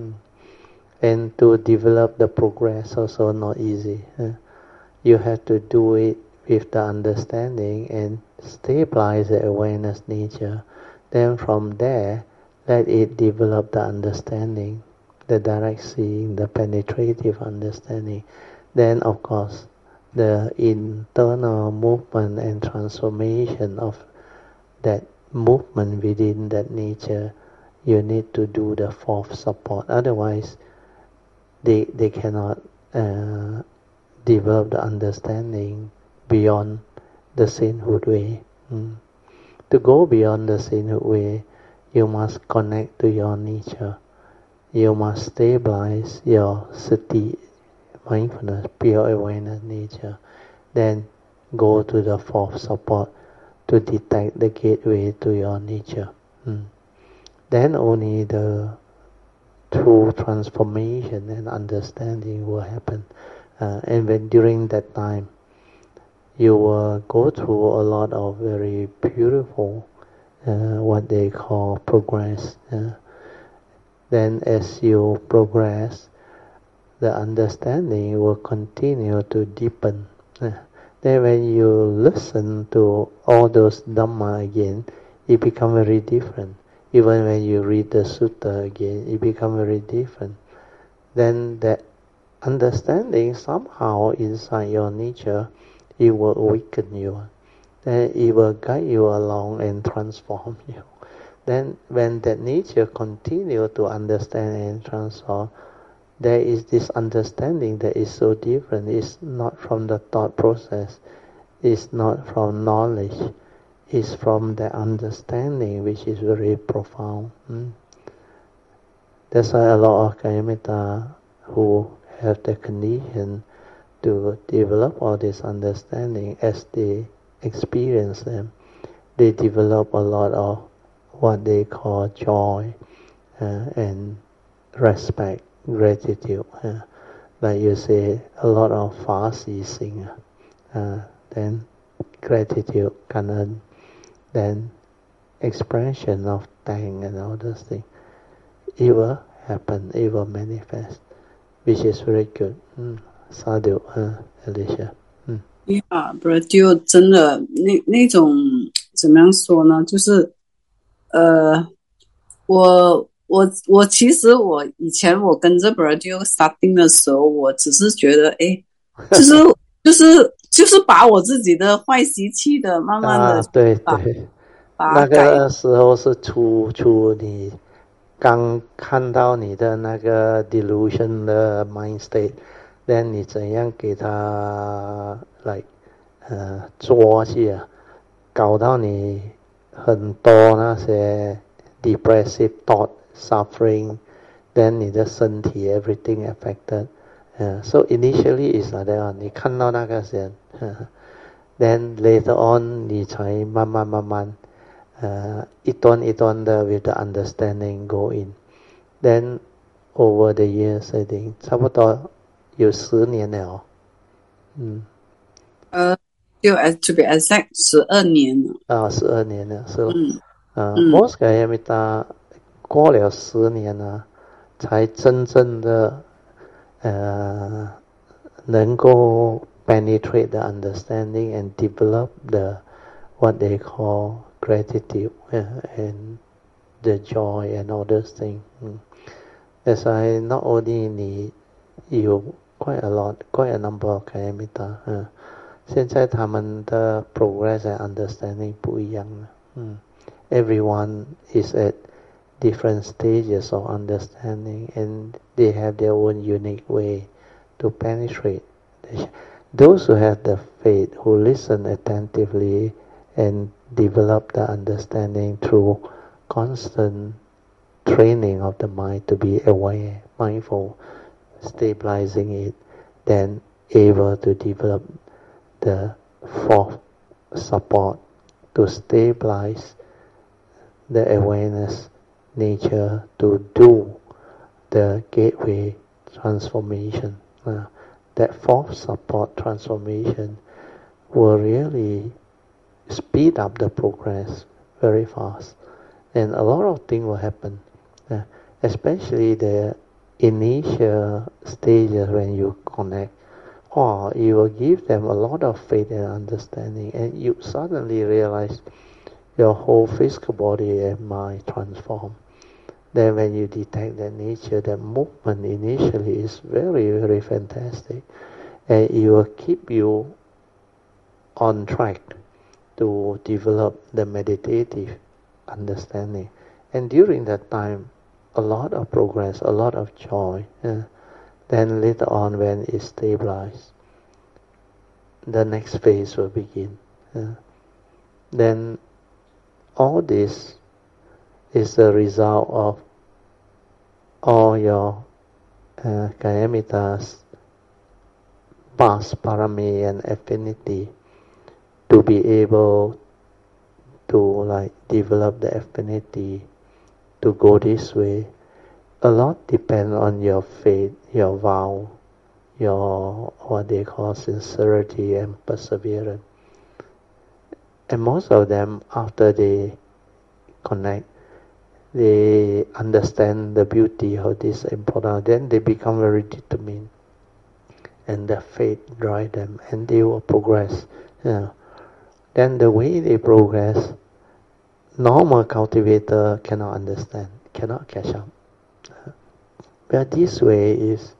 And to develop the progress also not easy. You have to do it with the understanding and stabilize the awareness nature. Then from there, let it develop the understanding, the direct seeing, the penetrative understanding. Then of course, the internal movement and transformation of that movement within that nature, you need to do the fourth support. Otherwise, they cannot develop the understanding beyond the sainthood way. To go beyond the sainthood way, you must connect to your nature. You must stabilize your sati, mindfulness, pure awareness nature. Then go to the fourth support to detect the gateway to your nature. Then only the true transformation and understanding will happen. And when during that time, you will go through a lot of very beautiful, what they call progress. Then as you progress, the understanding will continue to deepen. Then when you listen to all those Dhamma again, it becomes very different. Even when you read the sutta again, it becomes very different. Then that understanding somehow inside your nature, it will awaken you. Then it will guide you along and transform you. Then when that nature continue to understand and transform, there is this understanding that is so different. It's not from the thought process. It's not from knowledge. Is from the understanding, which is very profound. That's why a lot of Kayamita who have the condition to develop all this understanding, as they experience them, they develop a lot of what they call joy and respect, gratitude. Like you say, a lot of Farsi singer, then gratitude, kanan, then expression of thank and all those things. It will happen, it will manifest, which is very good. Sadhu, Alicia. 呀 Radio 真的那种怎么样说呢？就是我其实我以前我跟着 Radio starting 的时候，我只是觉得就是把我自己的坏习气的慢慢的对把对， 把它那个时候是初你刚看到你的那个 delusion 的 mind state，then 你怎样给它捉去啊，搞到你很多那些 depressive thought suffering，then 你的身体 everything affected。So initially is like that， 你看到那个先，then later on 你才慢慢一段一段的 with the understanding go in，then over the years I think 差不多有10年了。 就 to be exact 12年了。 12年了，so most Kayamita 过了10年了，才真正的能够 penetrate the understanding and develop the what they call gratitude and the joy and all those things. That's why not only you quite a number of Kayamita. 现在他们的 progress and understanding 不一样了。Everyone is at different stages of understanding, and they have their own unique way to penetrate. Those who have the faith, who listen attentively and develop the understanding through constant training of the mind to be aware, mindful, stabilizing it, then able to develop the fourth support to stabilize the awareness nature to do the gateway transformation. That fourth support transformation will really speed up the progress very fast, and a lot of things will happen, especially the initial stages when you connect. You will give them a lot of faith and understanding, and you suddenly realize your whole physical body and mind transform. Then when you detect that nature, that movement initially is very, very fantastic, and it will keep you on track to develop the meditative understanding. And during that time, a lot of progress, a lot of joy. Then later on, when it's stabilized, the next phase will begin. Then all this is a result of all your Kayamitas, past parami and affinity, to be able to develop the affinity to go this way. A lot depends on your faith, your vow, your what they call sincerity and perseverance. And most of them, after they connect, they understand the beauty of this important, then they become very determined, and the faith drives them, and they will progress. Then the way they progress, normal cultivator cannot understand, cannot catch up. But this way is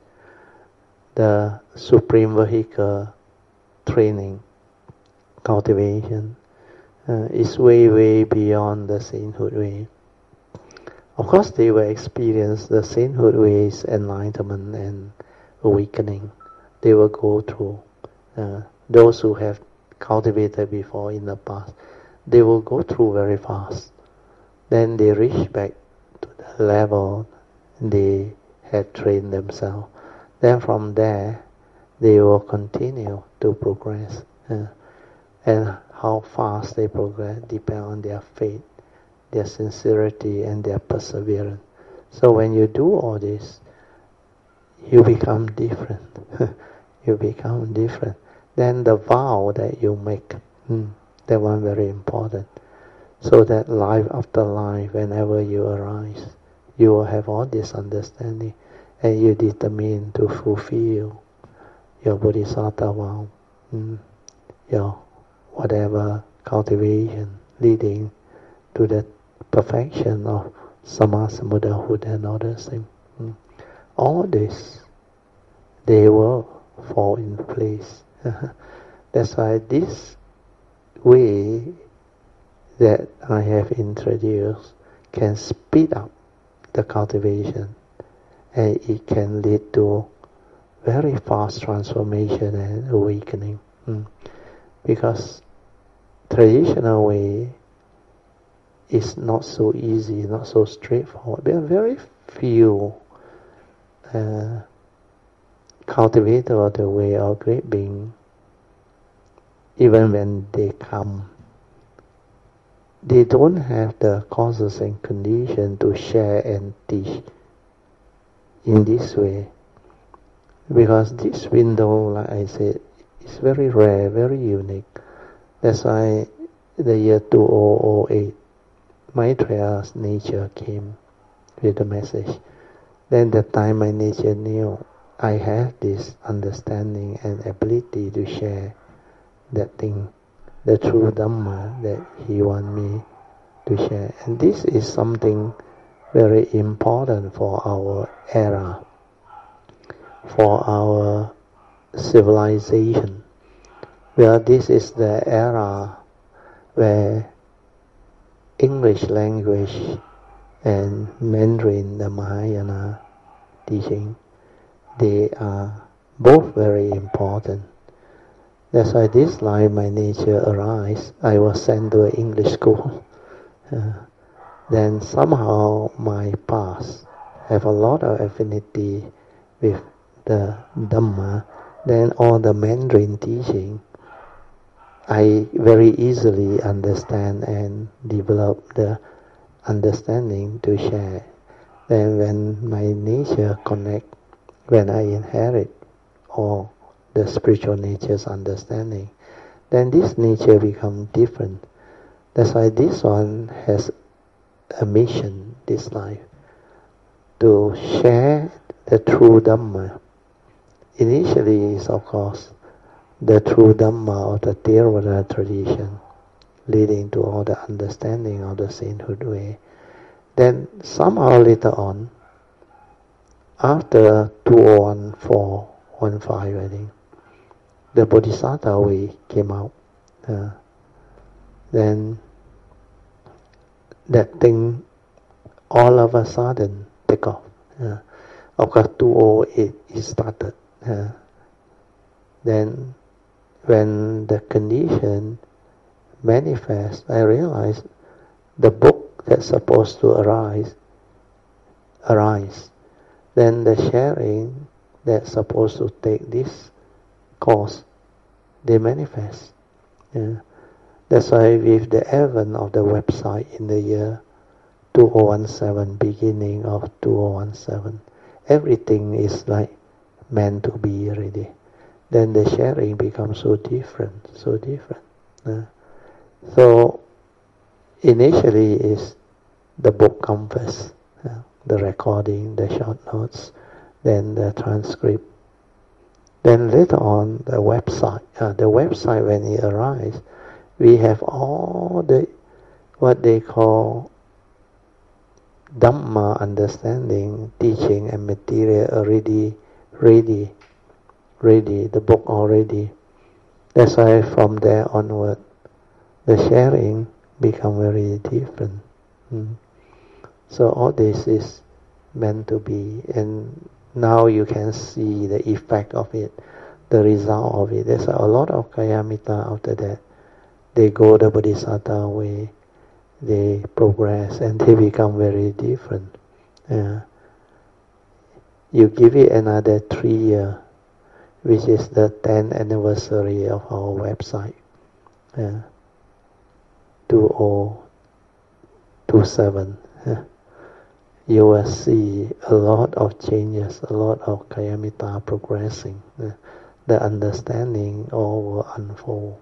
the supreme vehicle training, cultivation. Is way, way beyond the sainthood way. Of course, they will experience the sainthood ways, enlightenment and awakening. They will go through. Those who have cultivated before in the past, they will go through very fast. Then they reach back to the level they had trained themselves. Then from there, they will continue to progress. And how fast they progress depends on their faith, their sincerity, and their perseverance. So when you do all this, you become different. You become different. Then the vow that you make, that one very important. So that life after life, whenever you arise, you will have all this understanding, and you determine to fulfill your bodhisattva vow, your whatever cultivation leading to the perfection of Sammasambuddhahood and all those things. All this, they will fall in place. That's why this way that I have introduced can speed up the cultivation, and it can lead to very fast transformation and awakening. Because traditional way is not so easy, not so straightforward. There are very few cultivators of the way of great being. Even when they come, they don't have the causes and conditions to share and teach in this way. Because this window, like I said, is very rare, very unique. That's why the year 2008, Maitreya's nature came with the message. Then that time my nature knew I have this understanding and ability to share that thing, the true Dhamma that he wants me to share. And this is something very important for our era. for our civilization. Well, this is the era where English language and Mandarin, the Mahayana teaching, they are both very important. That's why this life, my nature arise. I was sent to an English school. Then somehow my past have a lot of affinity with the Dhamma. Then all the Mandarin teaching, I very easily understand and develop the understanding to share. Then when my nature connect, when I inherit all the spiritual nature's understanding, then this nature becomes different. That's why this one has a mission, this life, to share the true Dhamma. Initially is of course the true Dhamma of the Theravada tradition, leading to all the understanding of the sainthood way. Then somehow later on, after 2014-15, I think, the Bodhisattva way came out. Then that thing all of a sudden take off. Of course, 2008 it started. Then when the condition manifests, I realized the book that's supposed to arise. Then the sharing that's supposed to take this course, they manifest. That's why with the advent of the website in the year 2017, beginning of 2017, everything is like meant to be already. Then the sharing becomes so different. So initially is the book comes first, the recording, the short notes, then the transcript. Then later on the website. The website when it arrives, we have all the what they call Dhamma understanding, teaching and material already ready, the book already. That's why from there onward, the sharing become very different. So all this is meant to be, and now you can see the effect of it, the result of it. There's a lot of Kayamita after that. They go the Bodhisattva way, they progress, and they become very different. You give it another 3 years, which is the 10th anniversary of our website, 2027. You will see a lot of changes, a lot of Kayamita progressing. The understanding all will unfold.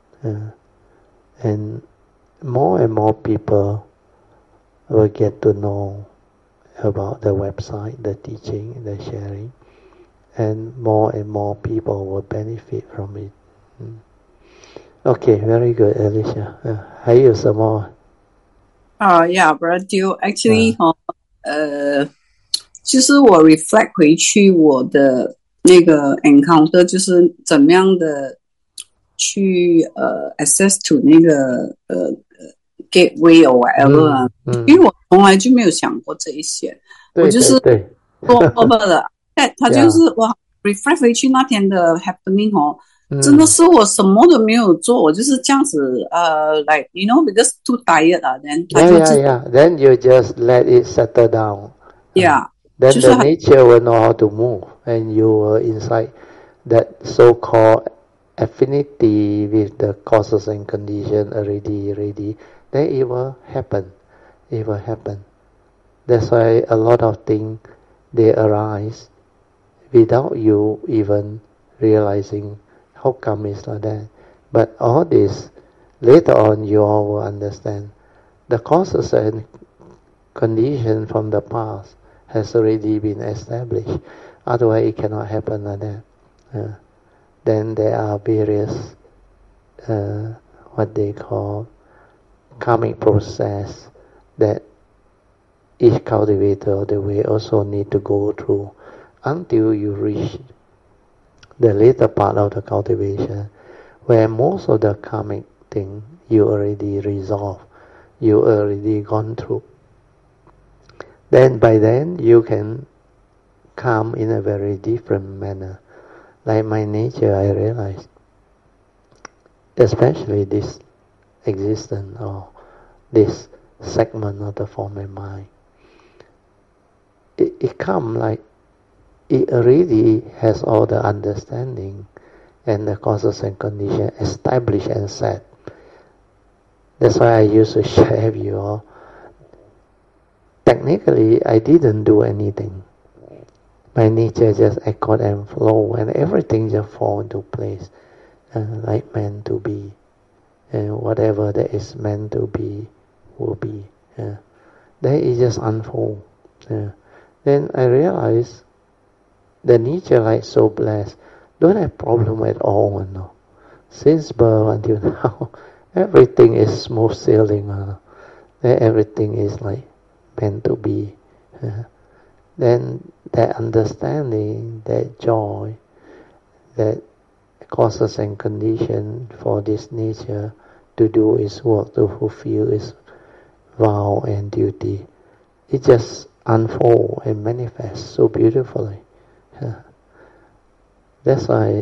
And more people will get to know about the website, the teaching, the sharing, and more people will benefit from it. Okay, very good, Alicia. 还有什么 Yeah, Brother Dio, actually, 就是我 reflect 回去我的那个 encounter， 就是怎么样的去access to 那个gateway or whatever 啊，因为我从来就没有想过这一些，我就是做 over 了，他就是我 reflect 回去那天的 happening 真的是我什么都没有做，我就是这样子like you know because too tired 啊 then 他就 then you just let it settle down. Then the nature will know how to move, and you will inside that so-called affinity with the causes and conditions already, then it will happen. That's why a lot of things, they arise without you even realizing how come it's like that. But all this, later on you all will understand. The causes and conditions from the past has already been established. Otherwise it cannot happen like that. Then there are various, what they call karmic process that each cultivator of the way also need to go through. until you reach the later part of the cultivation, where most of the karmic thing you already resolved, you already gone through. Then by then you can come in a very different manner. Like my nature, I realized, especially this existence or this segment of the form and mind, it come like it already has all the understanding and the causes and conditions established and set. That's why I used to share with you all. Technically, I didn't do anything. My nature just echoed and flow, and everything just fall into place, like meant to be. And whatever that is meant to be, will be. Then it just unfold. Then I realized the nature like so blessed, don't have problem at all. No. Since birth until now, everything is smooth sailing. Everything is like meant to be. Then that understanding, that joy, that causes and condition for this nature to do its work, to fulfill its vow and duty, it just unfolds and manifests so beautifully. That's why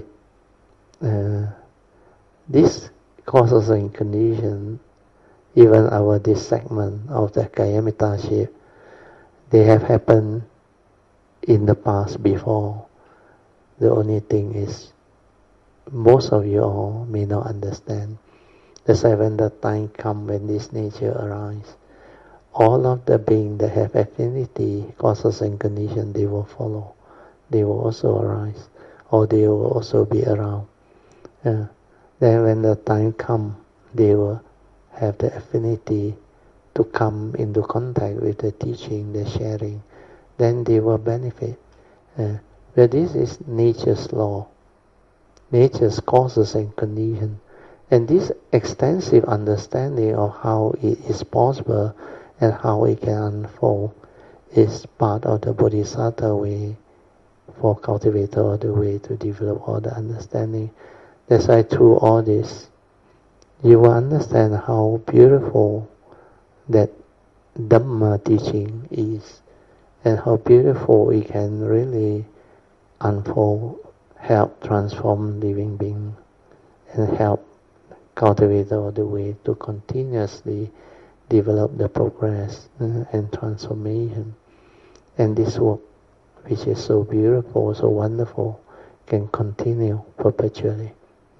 this causes and condition, even this segment of the Kayamita shape, they have happened in the past before. The only thing is, most of you all may not understand. That's why when the time comes when this nature arises, all of the beings that have affinity, causes and conditions, they will follow. They will also arise, or they will also be around. Then when the time comes, they will have the affinity to come into contact with the teaching, the sharing. Then they will benefit. But this is nature's law, nature's causes and conditions. And this extensive understanding of how it is possible and how it can unfold is part of the Bodhisattva way for cultivator of the way to develop all the understanding. That's why through all this, you will understand how beautiful that Dhamma teaching is, and how beautiful it can really unfold, help transform living being, and help cultivate all the way to continuously develop the progress and transformation. And this work, which is so beautiful, so wonderful, can continue perpetually.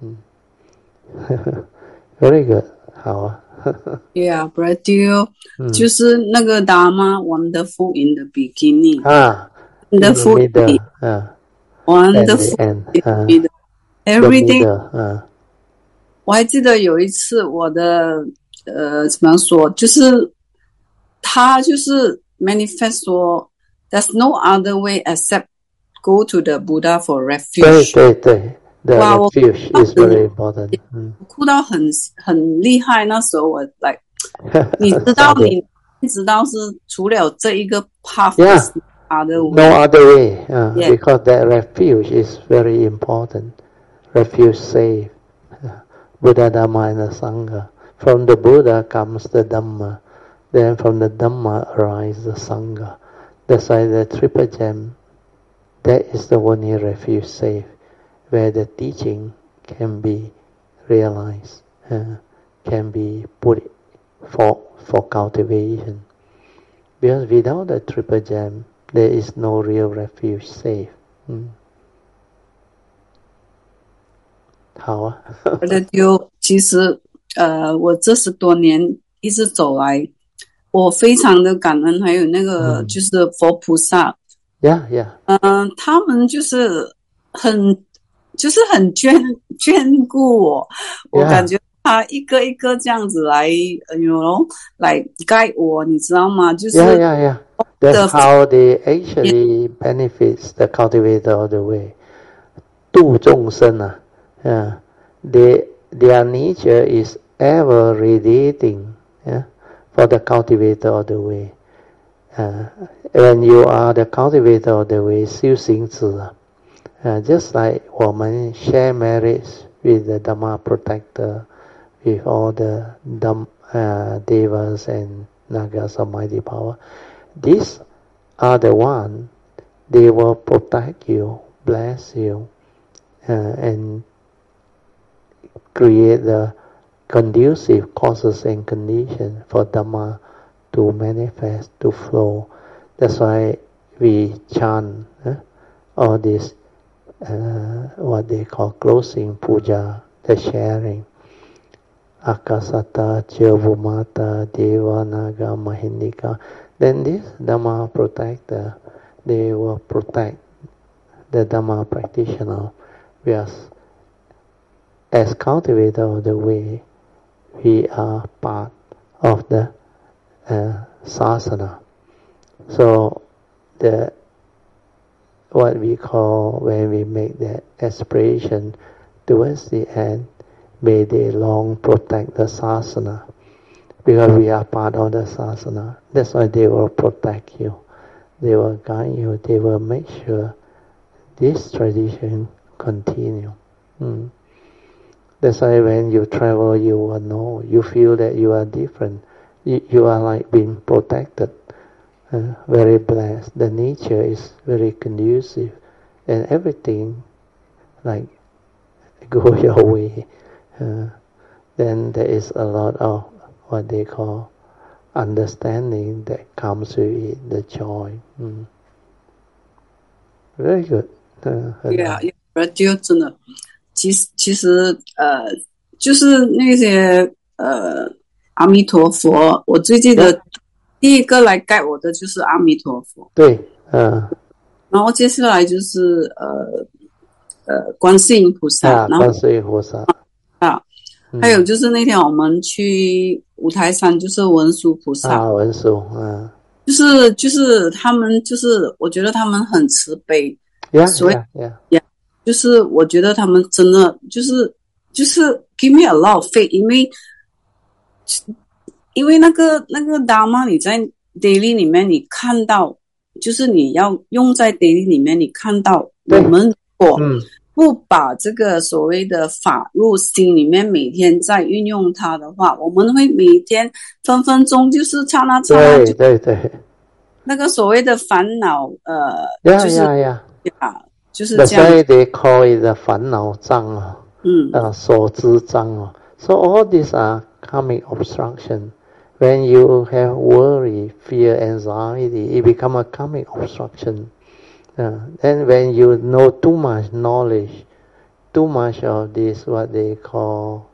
Very good. 好啊。 Yeah, Bradley, 就是那个 Dharma wonderful in the beginning. Wonderful in the middle. Wonderful in the middle. Everything. 我还记得有一次我的怎么说，就是他就是 manifest 说 there's no other way except go to the Buddha for refuge. 对。The refuge is very important. 哭到很厉害，那时候我 like 你知道是除了这一个 path, other way. No other way. Because that refuge is very important. Refuge safe. Buddha, Dhamma, and the Sangha. From the Buddha comes the Dhamma. Then from the Dhamma arises the Sangha. That's why the Triple Gem, that is the only refuge safe, where the teaching can be realized, can be put for cultivation. Because without the Triple Gem, there is no real refuge safe. 好啊。 其实我这10多年一直走来，我非常的感恩，还有那个就是佛菩萨。他们就是很眷顾我，我感觉他一个一个这样子来来 guide 我，你知道吗？就是 That's how they actually benefits the cultivator of the way. 度众生啊。Their nature is ever radiating for the cultivator of the way. when you are the cultivator of the way, 修行者, just like 我们 share marriage with the Dhamma protector, with all the devas and nagas of mighty power, these are the one, they will protect you, bless you, and create the conducive causes and conditions for Dhamma to manifest, to flow. That's why we chant all this, what they call closing puja, the sharing. Akasata, Jyavumata, Deva, Naga, Mahindika. Then this Dhamma protector, they will protect the Dhamma practitioner. As cultivator of the way, we are part of the sasana. So what we call, when we make that aspiration towards the end, may they long protect the sasana, because we are part of the sasana. That's why they will protect you, they will guide you, they will make sure this tradition continue. That's why when you travel, you will know, you feel that you are different. You are like being protected, very blessed. The nature is very conducive, and everything like go your way. Then there is a lot of what they call understanding that comes with it, the joy. Very good. Yeah, radio 真的，其实就是那些阿弥陀佛，我最记得第一个来带我的就是阿弥陀佛。 对， 然后接下来就是观世音菩萨，然后观世音菩萨还有就是那天我们去五台山，就是文殊菩萨。 文殊， 就是他们，就是我觉得他们很慈悲，所以就是我觉得他们真的就是give me a lot of faith，因为那个Dharma你在 daily 里面你看到，就是你要用在 daily 里面，你看到我们不把这个所谓的法入心里面，每天在运用它的话，我们会每天分分钟就是刹那对， 那个所谓的烦恼就是这样。 That's why they call it the 烦恼障所知障So all these are karmic obstruction. When you have worry, fear, anxiety, it become a karmic obstruction. Then when you know too much knowledge, too much of this, what they call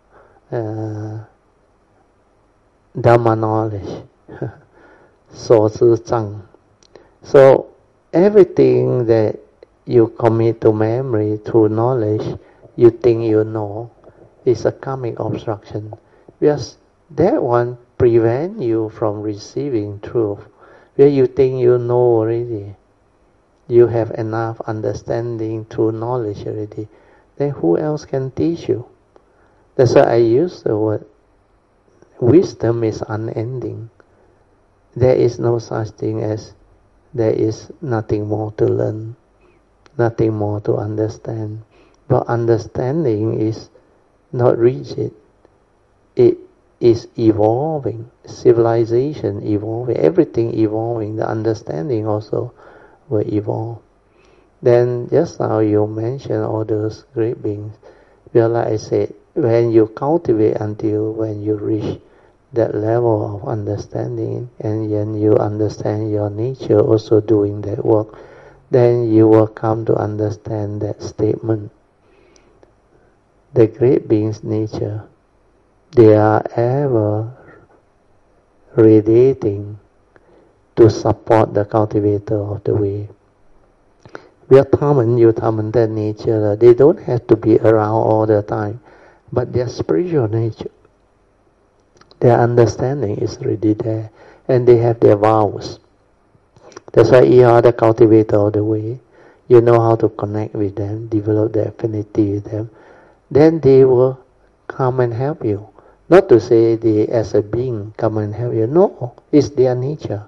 Dhamma knowledge, 所知障. So everything that you commit to memory through knowledge, you think you know, is a karmic obstruction. Because that one prevent you from receiving truth. Where you think you know already, you have enough understanding through knowledge already, then who else can teach you? That's why I use the word wisdom is unending. There is no such thing as there is nothing more to learn, nothing more to understand. But understanding is not rigid. It is evolving. Civilization evolving. Everything evolving. The understanding also will evolve. Then just now you mentioned all those great beings. Well, like I said, when you cultivate until when you reach that level of understanding, and then you understand your nature also doing that work, then you will come to understand that statement. The great beings' nature, they are ever radiating to support the cultivator of the way. 他们有他们的 nature 了 They don't have to be around all the time, but their spiritual nature, their understanding is already there, and they have their vows. That's why you are the cultivator of the way. You know how to connect with them, develop the affinity with them. Then they will come and help you. Not to say they as a being come and help you. No, it's their nature.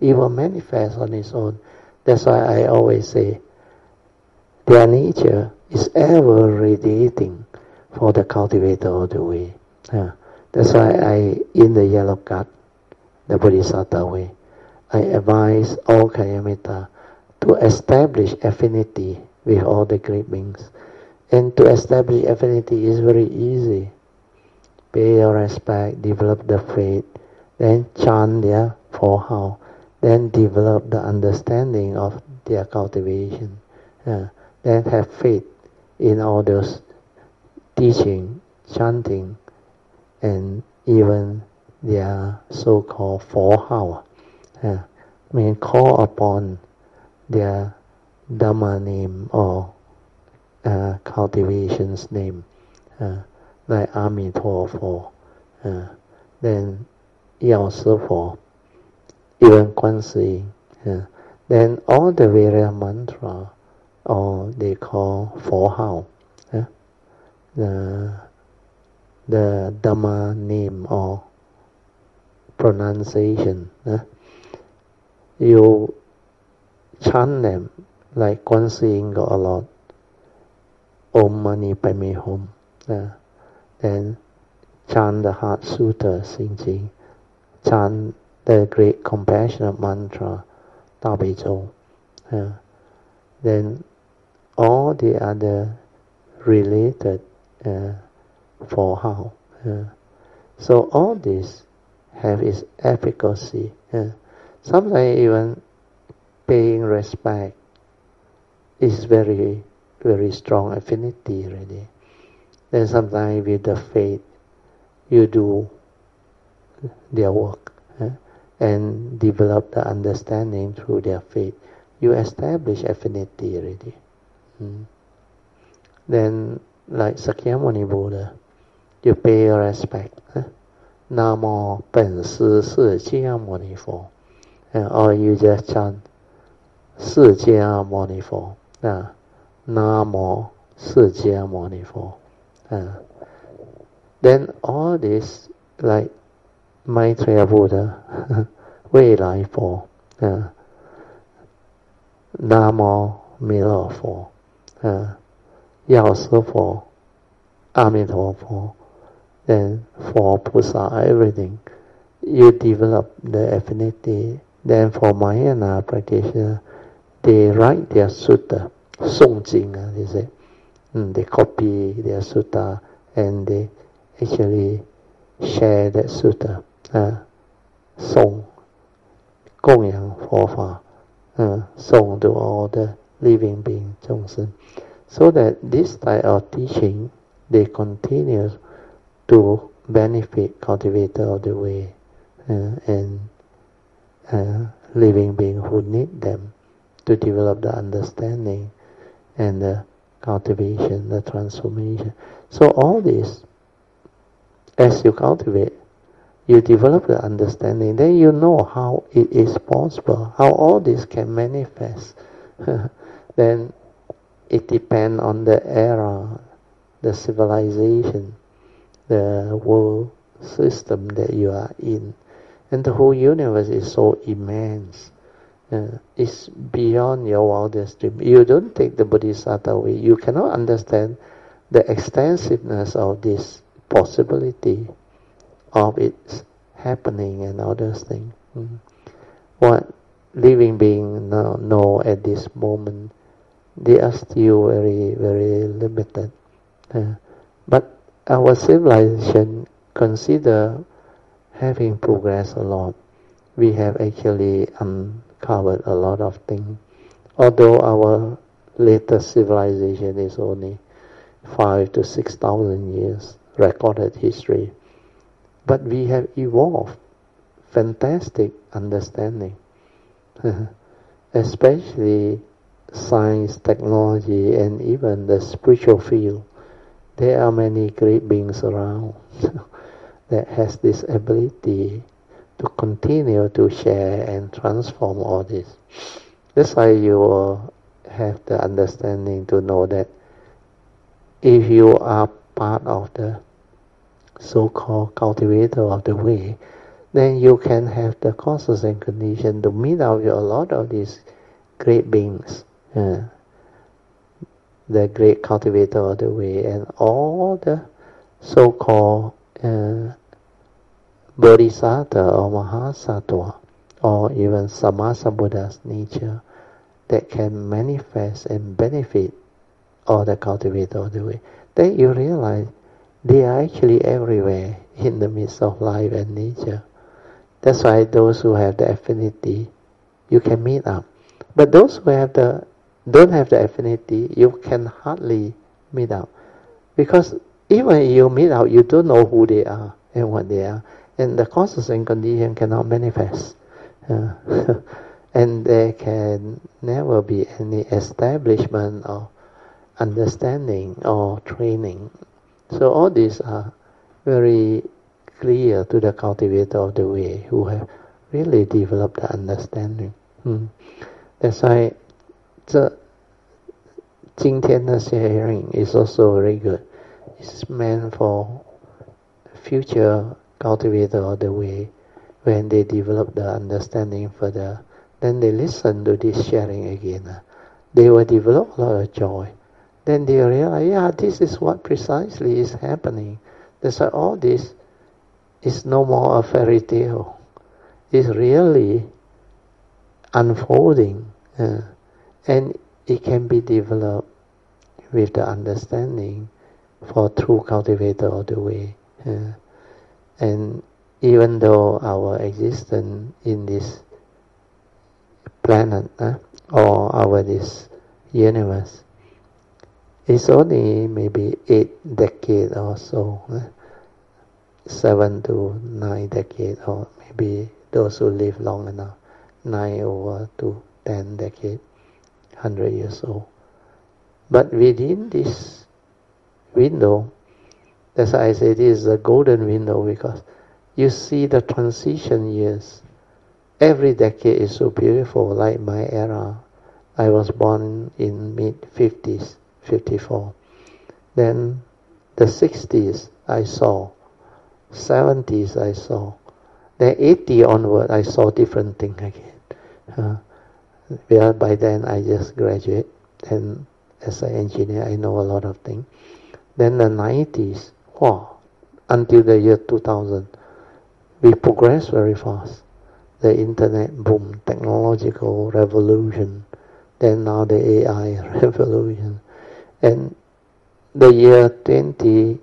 it will manifest on its own. That's why I always say their nature is ever radiating for the cultivator of the way. That's why in the yellow card, the Bodhisattva way, I advise all Kalyamita to establish affinity with all the great beings. And to establish affinity is very easy. Pay your respect, develop the faith, then chant their four-how, then develop the understanding of their cultivation. Then have faith in all those teaching, chanting, and even their so-called four-how. Call upon their Dhamma name or cultivation's name, like Amitofo, then Yao Sifo, even Kwanzi. Then all the various mantra, or they call four-how, the Dhamma name or pronunciation. You chant them like Kwanzi got a lot. Om Mani Padme Hum. Then chant the Heart Sutta, Xing Jing. Chant the great compassionate mantra, Da Bei Zhou. Then all the other related four-how. So all this have its efficacy. Sometimes even paying respect is very, very strong affinity already. Then sometimes with the faith, you do their work and develop the understanding through their faith. You establish affinity already. Then, like Sakyamuni Buddha, you pay respect. Namo Ben Si Si Jia Muni Fo. Or you just chant Si Jia Muni Fo. Namo Si Jia Muni Fo. Then all this, like Maitreya Buddha, Wei Lai Fo. Namo Milo Fo. Yao Si Fo. Amitofo. Then for Pusa, everything. You develop the affinity. Then for Mahayana practitioner, they write their sutta, Songjing, they say. They copy their sutta and they actually share that sutta. Song, Gongyang Fofa, song to all the living beings, Zhongsen. So that this type of teaching, they continue to benefit cultivator of the way and living beings who need them to develop the understanding and the cultivation, the transformation. So all this, as you cultivate, you develop the understanding, then you know how it is possible, how all this can manifest. Then it depends on the era, the civilization, the world system that you are in. And the whole universe is so immense. It's beyond your wildest dream. You don't take the Bodhisattva way. You cannot understand the extensiveness of this possibility of its happening and all those things. What living beings know at this moment, they are still very, very limited. But our civilization consider having progressed a lot. We have actually uncovered a lot of things. Although our latest civilization is only 5,000 to 6,000 years recorded history, but we have evolved fantastic understanding, especially science, technology, and even the spiritual field. There are many great beings around that has this ability to continue to share and transform all this. That's why you will have the understanding to know that if you are part of the so-called cultivator of the way, then you can have the causes and conditions to meet out with a lot of these great beings, the great cultivator of the way, and all the so-called Bodhisattva or Mahasattva, or even Sammasambuddha's nature that can manifest and benefit all the cultivator of the way. Then you realize they are actually everywhere in the midst of life and nature. That's why those who have the affinity, you can meet up. But those who don't have the affinity, you can hardly meet up. Because even you meet up, you don't know who they are and what they are. And the causes and conditions cannot manifest. And there can never be any establishment of understanding or training. So all these are very clear to the cultivator of the way who have really developed the understanding. That's why 今天的 sharing is also very good. It's meant for future cultivator of the way. When they develop the understanding further, then they listen to this sharing again. They will develop a lot of joy. Then they realize, yeah, this is what precisely is happening. That's why all this is no more a fairy tale. It's really unfolding. And it can be developed with the understanding for true cultivator of the way. And even though our existence in this planet or this universe is only maybe 8 decades or so, 7 to 9 decades, or maybe those who live long enough, 9 over to 10 decades, 100 years old. But within this window, that's why I say this is a golden window, because you see the transition years. Every decade is so beautiful, like my era. I was born in mid-50s, 54. Then the 60s I saw, 70s I saw. Then 80 onward I saw different things again. Well, by then I just graduate, and as an engineer I know a lot of things. Then the 90s, until the year 2000, we progressed very fast. The internet boom, technological revolution, then now the AI revolution. And the year 2010,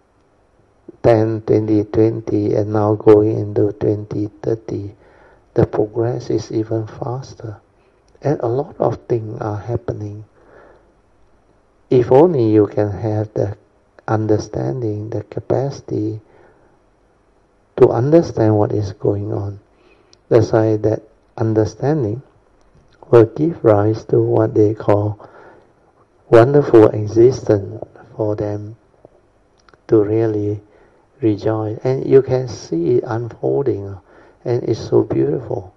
2020, and now going into 2030, the progress is even faster. And a lot of things are happening. If only you can have the understanding, the capacity to understand what is going on. That's why that understanding will give rise to what they call wonderful existence for them to really rejoice. And you can see it unfolding, and it's so beautiful.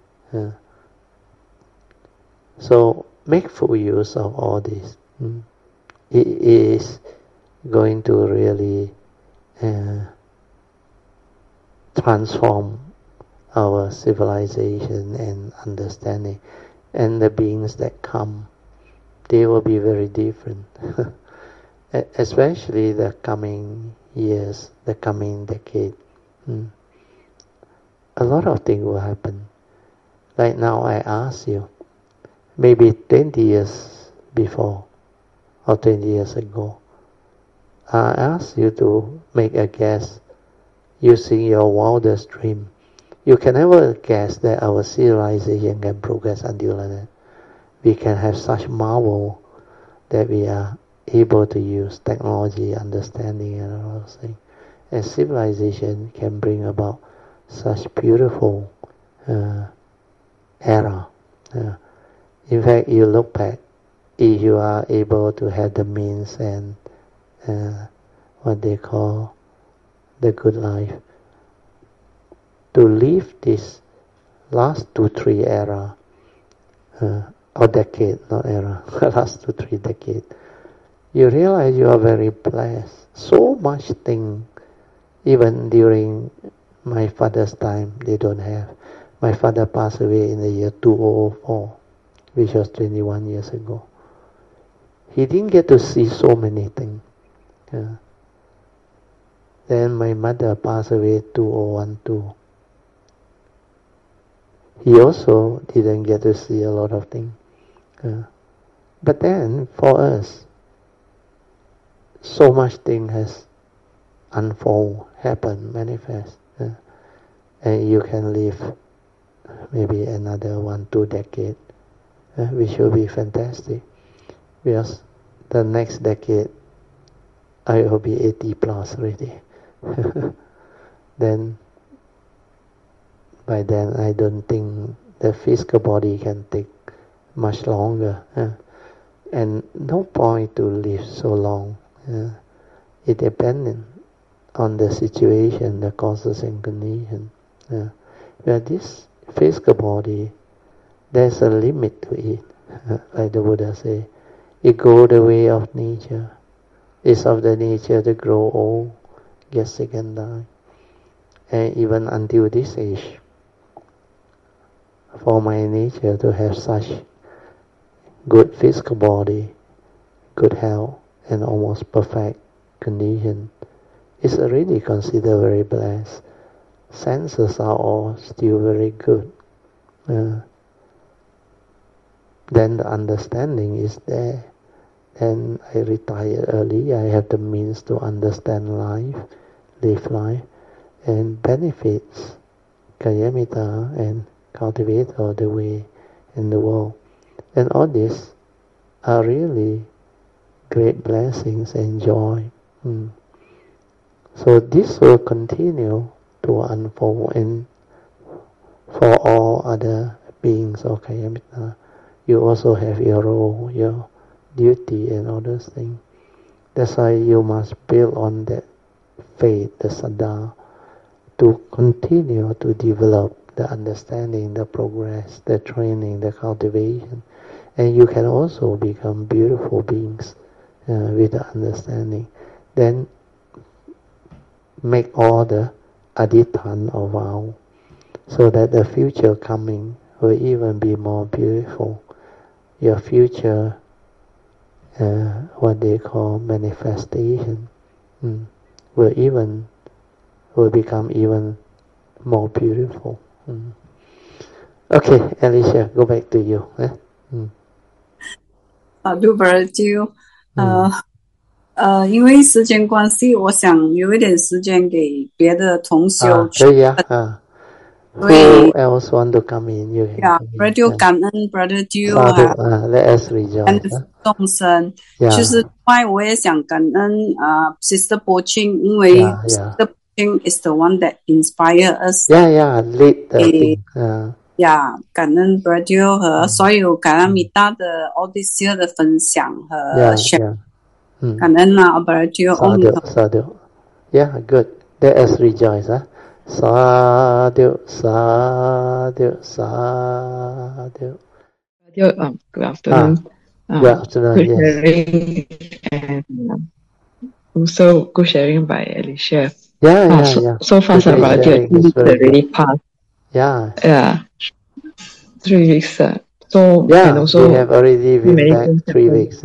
So make full use of all this. It is going to really transform our civilization and understanding. And the beings that come, they will be very different. Especially the coming years, the coming decade. A lot of things will happen. Like now I ask you, maybe 20 years before, or 20 years ago, I ask you to make a guess using your wildest dream. You can never guess that our civilization can progress until like that. We can have such marvel that we are able to use technology, understanding, and all those things. And civilization can bring about such beautiful era. In fact, you look back, if you are able to have the means and what they call the good life, to live this last 2-3 era, or decade, not era, last 2-3 decade, you realize you are very blessed. So much thing, even during my father's time, they don't have. My father passed away in the year 2004, which was 21 years ago. He didn't get to see so many things. Then my mother passed away 2012. He also didn't get to see a lot of things. But then, for us, so much thing has unfold, happen, manifest. And you can live maybe another 1-2 decades, which will be fantastic. Because the next decade, I will be 80 plus already. Then, by then, I don't think the physical body can take much longer. And no point to live so long. It depends on the situation, the causes and conditions. Where this physical body, there's a limit to it. Like the Buddha say, it goes the way of nature. It's of the nature to grow old, get sick and die. And even until this age, for my nature to have such good physical body, good health, and almost perfect condition, is already considered very blessed. Senses are all still very good. Then the understanding is there. Then I retire early. I have the means to understand life, live life, and benefits Kalyamita and cultivate all the way in the world. And all these are really great blessings and joy. So this will continue to unfold, and for all other beings of Kalyamita, you also have your role, your duty and all those things. That's why you must build on that faith, the Saddha, to continue to develop the understanding, the progress, the training, the cultivation. And you can also become beautiful beings with the understanding. Then make all the adhitthana or vow, so that the future coming will even be more beautiful. Your future, what they call manifestation, will become even more beautiful. Okay, Alicia, go back to you. Brother 因为时间关系，我想留一点时间给别的同修。 可以啊。Who else want to come in? You can come in. Radio 感恩 Brother Dew let us rejoice. 众生，就是另外我也想感恩Sister Bo-Ching， 因为 Sister Bo-Ching is the one that inspire us. Lead the thing. 感恩 Brother Dew 和所有感恩米大的 all this year 的分享和 share。感恩啊 Brother Dew。 Sadhu. Yeah, good. Let us rejoice. Sadhu, sadhu, sadhu. Good afternoon. Good afternoon. Good sharing, and also good sharing by Alicia. So fast about it. Already passed. 3 weeks. So and also we have already been back 3 weeks.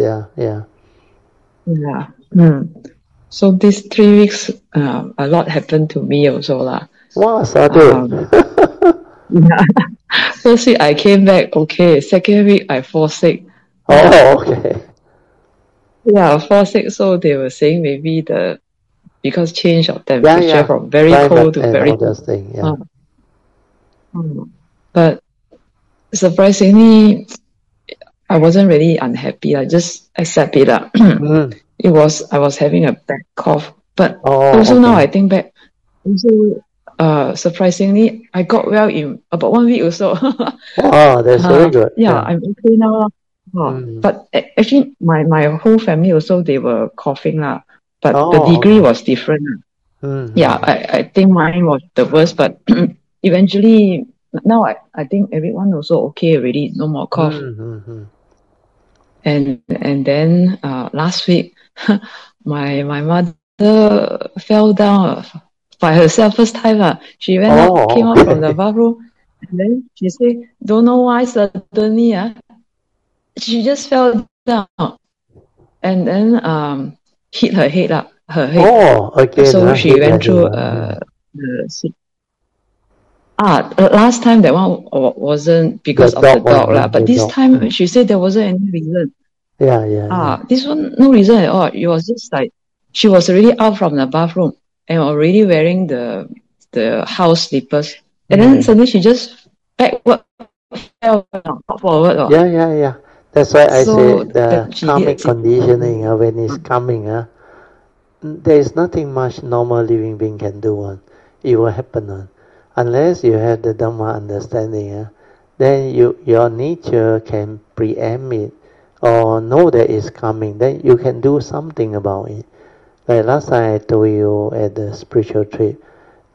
So these 3 weeks, a lot happened to me also lah. Wow, sadhu. First week I came back okay. Second week I fall sick. Okay. Fall sick. So they were saying maybe because change of temperature from very cold to very cold. But surprisingly, I wasn't really unhappy. I just accept it. I was having a bad cough, but now I think back, also surprisingly, I got well in about 1 week or so. That's very good. I'm okay now. But actually, my whole family also, they were coughing lah. But the degree was different. I think mine was the worst, but eventually now I think everyone also okay already, no more cough. And then last week, my mother fell down by herself first time. She went out, came out from the bathroom, and then she said, don't know why suddenly she just fell down and then hit her head up. Again. So she went through last time that one wasn't because of the dog but this time she said there wasn't any reason. This one no reason at all. It was just like she was already out from the bathroom and already wearing the house slippers, and then suddenly she just backward fell forward. That's why I say the karmic conditioning when it's coming, there is nothing much normal living being can do. It will happen. Unless you have the Dhamma understanding, then your nature can preempt it or know that it's coming. Then you can do something about it. Like last time I told you at the spiritual trip,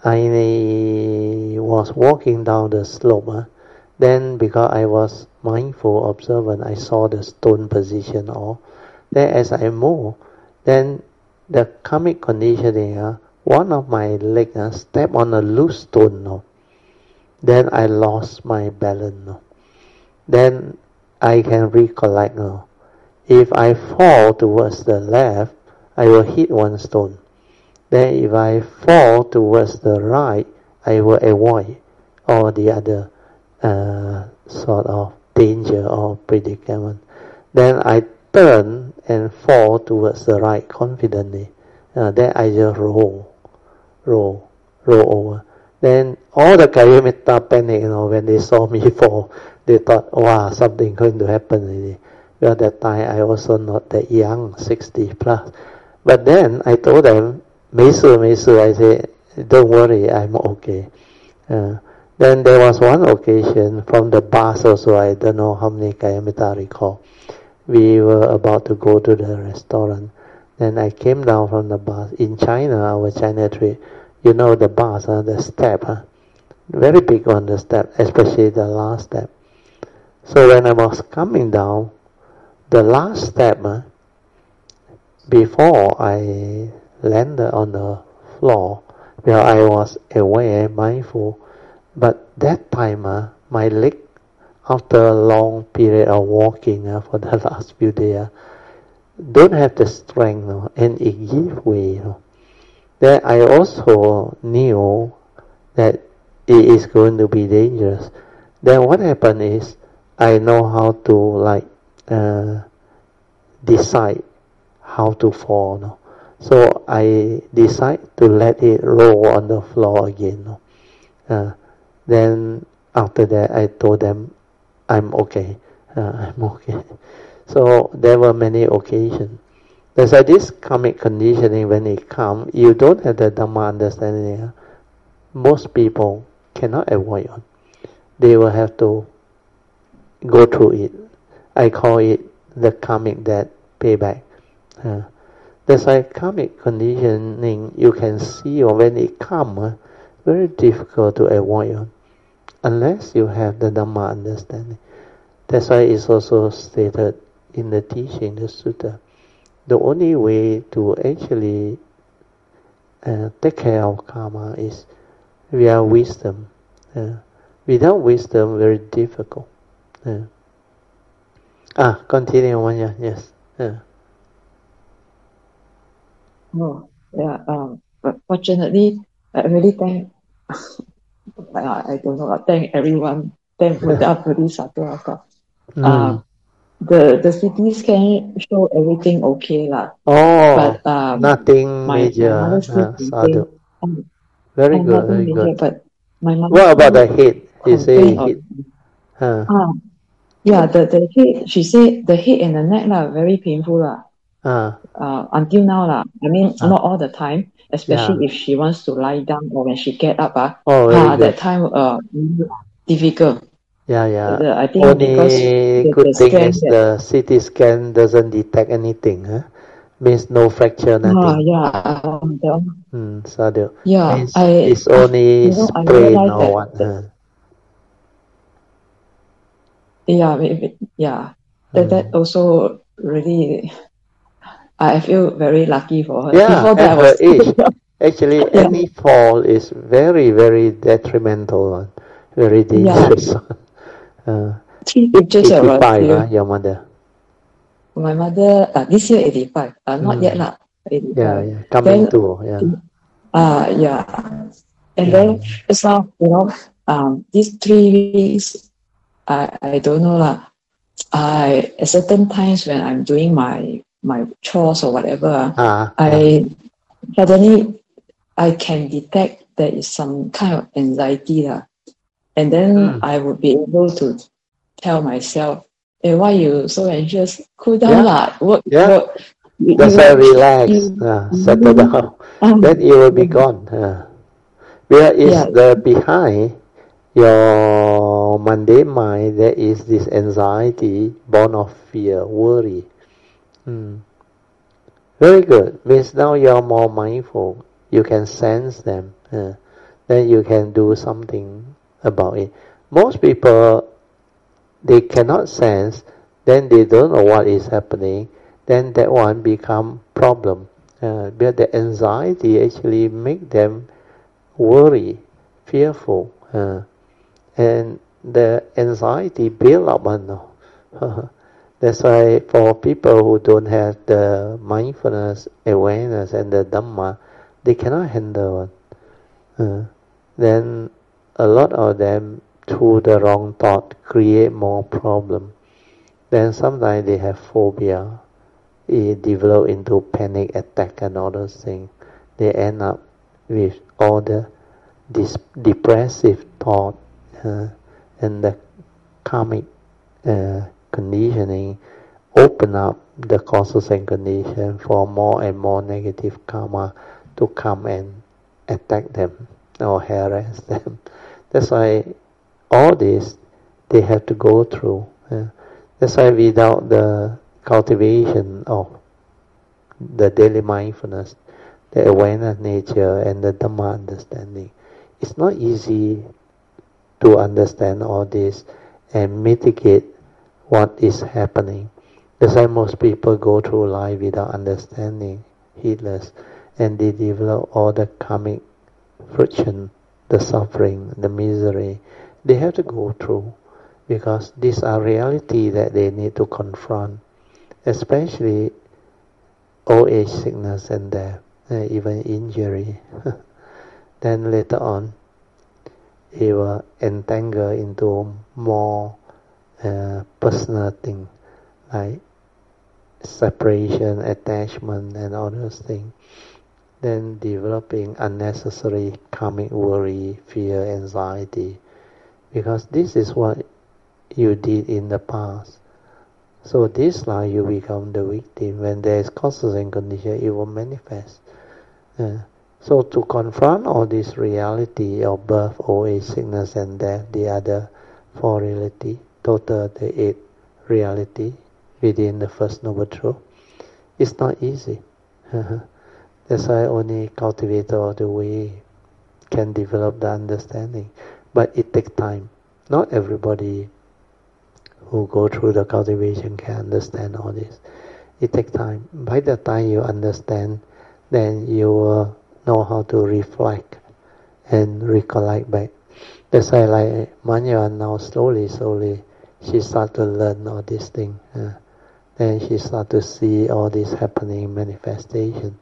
I was walking down the slope. Then because I was mindful, observant, I saw the stone position all. Then as I move, then the karmic conditioning, one of my legs stepped on a loose stone. Then I lost my balance. Then I can recollect. If I fall towards the left, I will hit one stone. Then if I fall towards the right, I will avoid all the other sort of danger or predicament. Then I turn and fall towards the right confidently. Then I just roll over. Then all the Kayamitta panic, when they saw me fall. They thought, wow, something going to happen already. Well, at that time I also not that young, 60 plus. But then I told them, 没事, I said, don't worry, I'm okay. Then there was one occasion from the bus also, I don't know how many Kayamitta recall. We were about to go to the restaurant. Then I came down from the bus. In China, our China trip, you know the bus, the step, very big on the step, especially the last step. So when I was coming down, the last step, before I landed on the floor, where I was aware, mindful, but that time, my leg, after a long period of walking for the last few days, don't have the strength, and it give way. Then I also knew that it is going to be dangerous. Then what happened is, I know how to decide how to fall. So I decide to let it roll on the floor again. Then after that I told them, I'm okay. I'm okay. So there were many occasions. There's this karmic conditioning when it comes, you don't have the Dhamma understanding. Most people cannot avoid it. They will have to go through it. I call it the karmic debt payback. There's karmic conditioning you can see, or when it comes, very difficult to avoid unless you have the Dhamma understanding. That's why it's also stated in the teaching, the sutta. The only way to actually take care of karma is via wisdom. Without wisdom, very difficult. Continue, Manya. Yes. But fortunately, I really thank, I don't know, thank everyone. Thank Buddha, Bodhisattva. The CT scan show everything okay lah. But nothing major. Sadhu. Very good, very good. But my mom. What about the head? You say head. Yeah, the head. She said the head and the neck very painful until now I mean, not all the time. Especially if she wants to lie down or when she get up that time difficult. I think only good thing is the CT scan doesn't detect anything. Means no fracture, nothing. Sadhu. Means it's only sprain or what. That also really, I feel very lucky for her. Before that, at her age. Actually, any fall is very, very detrimental, very dangerous. 3 pictures 85, your mother? My mother, this year 85. Not yet lah. 85. Yeah. Coming then, to, yeah. And then it's now, these 3 weeks, I don't know lah. At certain times when I'm doing my chores or whatever, suddenly I can detect there is some kind of anxiety lah. And then I would be able to tell myself, hey, why you so anxious? Cool down lah. Work. That's why relax, settle down. Then it will be gone. Where is the behind your mundane mind, there is this anxiety born of fear, worry. Very good. Means now you're more mindful. You can sense them. Then you can do something about it. Most people, they cannot sense, then they don't know what is happening, then that one become problem. But the anxiety actually make them worry, fearful, and the anxiety build up. That's why for people who don't have the mindfulness, awareness, and the Dhamma, they cannot handle it. Then a lot of them, through the wrong thought, create more problem. Then sometimes they have phobia. It develop into panic attack and all those things. They end up with all the depressive thought and the karmic conditioning open up the causes and conditions for more and more negative karma to come and attack them or harass them. That's why all this they have to go through. That's why without the cultivation of the daily mindfulness, the awareness nature, and the Dhamma understanding, it's not easy to understand all this and mitigate what is happening. That's why most people go through life without understanding, heedless, and they develop all the karmic friction, the suffering, the misery. They have to go through because these are reality that they need to confront, especially old age, sickness, and death, even injury. Then later on, it will entangle into more personal things like separation, attachment, and all those things. Then developing unnecessary karmic worry, fear, anxiety, because this is what you did in the past. So this life you become the victim. When there is causes and conditions, it will manifest. So to confront all this reality of birth, old age, sickness, and death, the other 4 reality, total the 8 reality within the First Noble Truth, it's not easy. That's why only cultivator of the way can develop the understanding. But it takes time. Not everybody who go through the cultivation can understand all this. It takes time. By the time you understand, then you will know how to reflect and recollect back. That's why like Manya now slowly, she start to learn all these things. Then she start to see all this happening manifestation.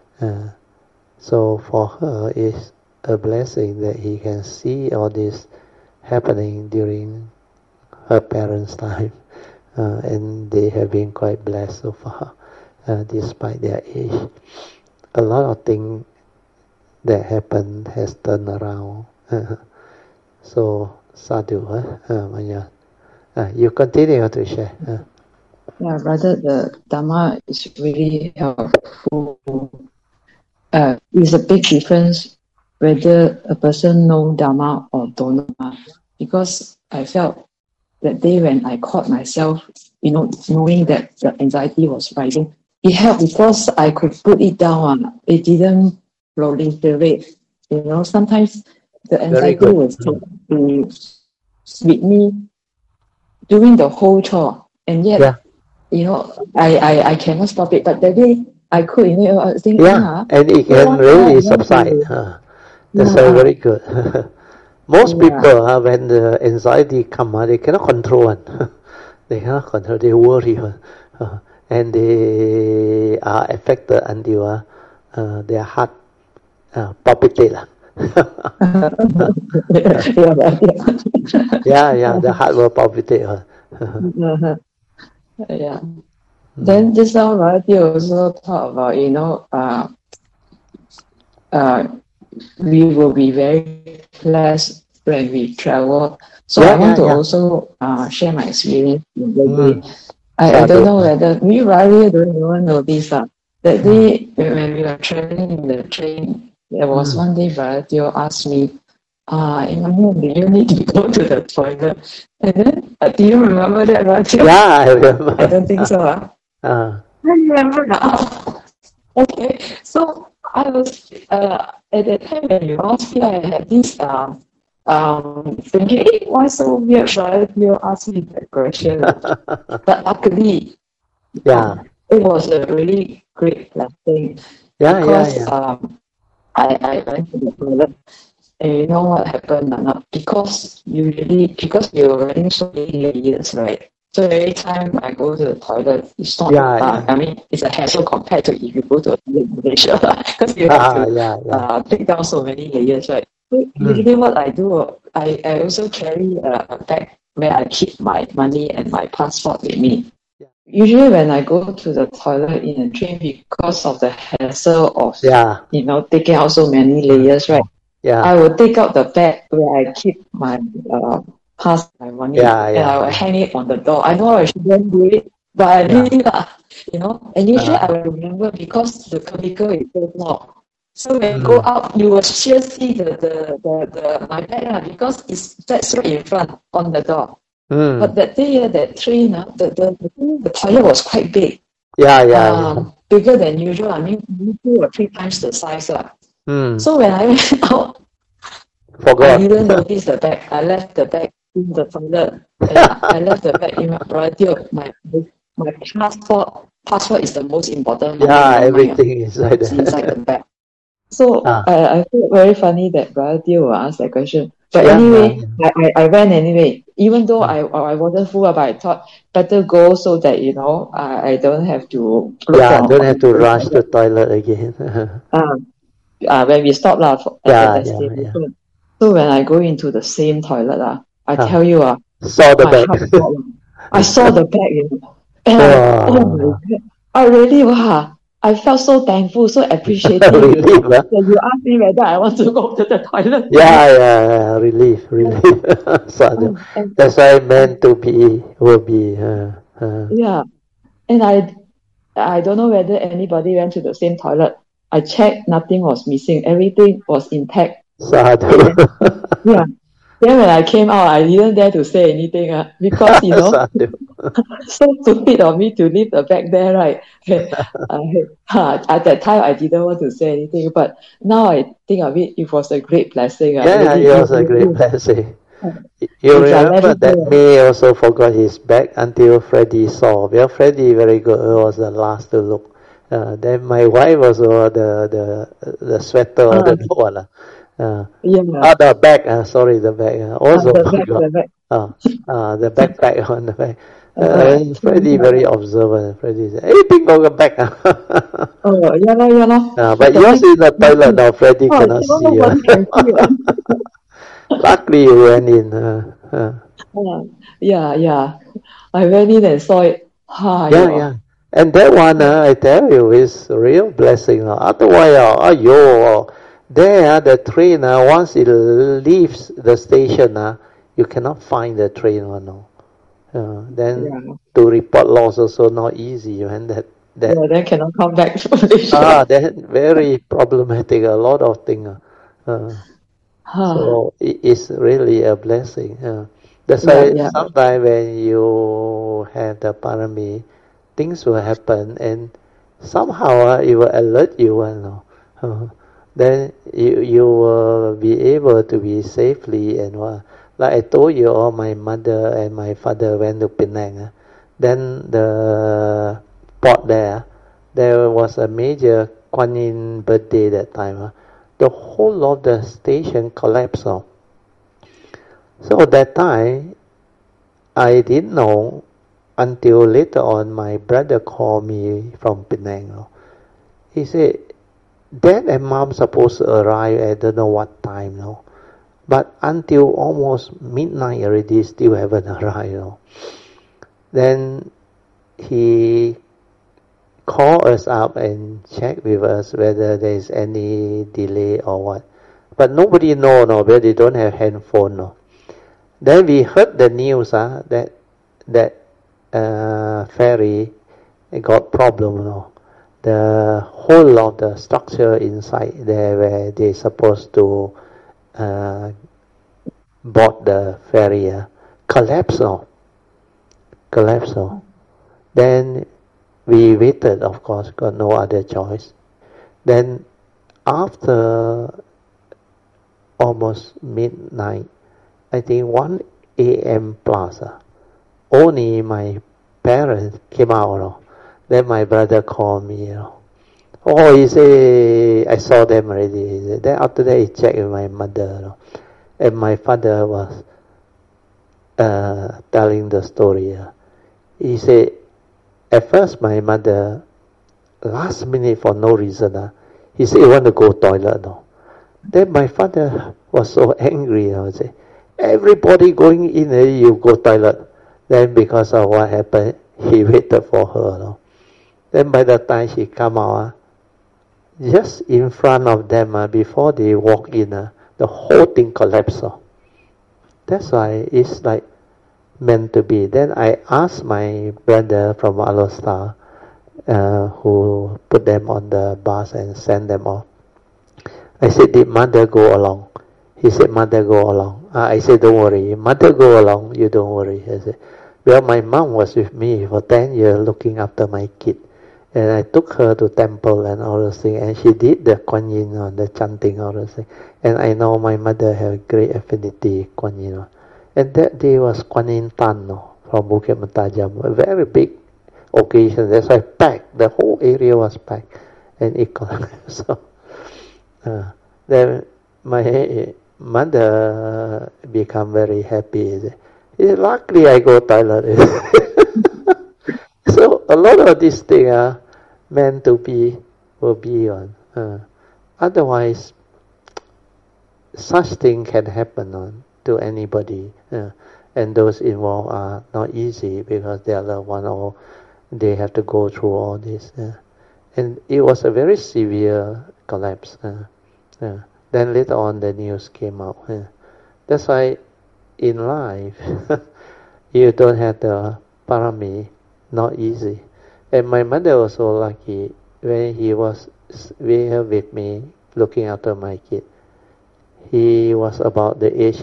So for her, it's a blessing that he can see all this happening during her parents' time. And they have been quite blessed so far, despite their age. A lot of things that happened has turned around. So, sadhu, Manya. You continue to share. Yeah, rather the Dhamma is really helpful. It's a big difference whether a person know Dhamma or don't know Dhamma. Because I felt that day when I caught myself, knowing that the anxiety was rising, it helped because I could put it down. It didn't proliferate. Sometimes the anxiety was with me during the whole chore, and yet, I cannot stop it. But that day, I could, I was thinking, and it can really subside. That's very good. Most people, when the anxiety come, they cannot control it. They cannot control. They worry, and they are affected until their heart palpitate. The heart will palpitate. Then just now, right, you also talk about, we will be very blessed when we travel. So I want to also share my experience. I don't know whether we really don't even know this. That day when we were traveling in the train, there was one day Brother Teo asked me, in the morning, you need to go to the toilet. And then, do you remember that, Brother Teo? Yeah, I remember. I don't think so. I remember now. Okay, so I was at that time when you asked me, I had this thinking, hey, why so weird? Right? You asked me that question, but luckily, it was a really great blessing because I went to the toilet, and you know what happened or not? Because we were wearing so many layers, right? So every time I go to the toilet, it's not. I mean, it's a hassle compared to if you go to a toilet in Malaysia, because you have to take down so many layers, right? So usually, what I do, I also carry a bag where I keep my money and my passport with me. Usually, when I go to the toilet in a train, because of the hassle of taking out so many layers, right? I will take out the bag where I keep my my money, and I will hang it on the door. I know I shouldn't do it, but I did it, And usually I will remember because the cubicle is so small. So when you go out, you will just see the my bag because it's that's right in front on the door. But that day, that train, the toilet was quite big. Bigger than usual. I mean, 2 or 3 times the size. So when I went out, I didn't notice the bag. I left the bag in the toilet. I left the bag in my brother. My passport is the most important. Everything is inside the bag. So I feel very funny that Brother Teo asked that question. But anyway, I went anyway. Even though I wasn't full, but I thought better go so that I don't have to. Don't have to rush the toilet again. When we stop at the destination. So when I go into the same toilet, I tell you, saw the bag. I saw the bag, and oh my God, I really I felt so thankful, so appreciative. Relief, when you asked me whether I want to go to the toilet. Relief. So that's why meant to be will be. And I don't know whether anybody went to the same toilet. I checked, nothing was missing. Everything was intact. Sadhu. Then when I came out, I didn't dare to say anything because so stupid of me to leave the bag there, right? At that time, I didn't want to say anything, but now I think of it, it was a great blessing. It was a great blessing. You remember that May also forgot his bag until Freddie saw. Well, Freddie very good. He was the last to look. Then my wife also the sweater or the one. The bag. The bag. Also the backpack on the bag. Freddie very observant. Freddie said, "Hey, pick up the bag." But yours is the toilet now. Freddie cannot see. Luckily, you went in. I went in and saw it. And that one, I tell you, is a real blessing. Otherwise, there, the train, once it leaves the station, you cannot find the train. Then to report loss also not easy. And then cannot come back. That very problematic. A lot of things. So it is really a blessing. That's why sometimes when you have the parami, things will happen, and somehow it will alert you. Then you will be able to be safely and like I told you, my mother and my father went to Penang. Then the port there, there was a major Kuan Yin birthday that time. The whole of the station collapsed. So that time, I didn't know until later on my brother called me from Penang. He said, Dad and Mom supposed to arrive at don't know what time. But until almost midnight already, still haven't arrived. Then he called us up and checked with us whether there is any delay or what. But nobody know, because they don't have handphone. Then we heard the news that ferry got problem. The whole of the structure inside there where they supposed to board the ferry collapsed. Then we waited, of course, got no other choice. Then after almost midnight, I think 1 a.m. plus, only my parents came out. Then my brother called me. Oh, he say, I saw them already. Then after that, he checked with my mother. And my father was telling the story. He said, at first my mother, last minute for no reason, he said he want to go toilet. Then my father was so angry. I say, everybody going in, you go toilet. Then because of what happened, he waited for her. Then by the time she come out, just in front of them, before they walk in, the whole thing collapsed. That's why it's like meant to be. Then I asked my brother from Alostar, who put them on the bus and sent them off. I said, did mother go along? He said, mother go along. I said, don't worry. Mother go along, you don't worry. I said, well, my mom was with me for 10 years looking after my kid. And I took her to temple and all those things. And she did the Kuan Yin, the chanting, all those things. And I know my mother had great affinity Kuan Yin. And that day was Kuan Yin Tan from Bukit Mentajam. A very big occasion. That's why packed. The whole area was packed. And it collapsed. So, then my mother become very happy. Luckily I go toilet. So a lot of these things are meant to be, will be on. Otherwise, such thing can happen to anybody. And those involved are not easy because they are loved one or they have to go through all this. And it was a very severe collapse. Then later on the news came out. That's why in life, you don't have the parami, not easy. And my mother was so lucky when he was here with me looking after my kid. He was about the age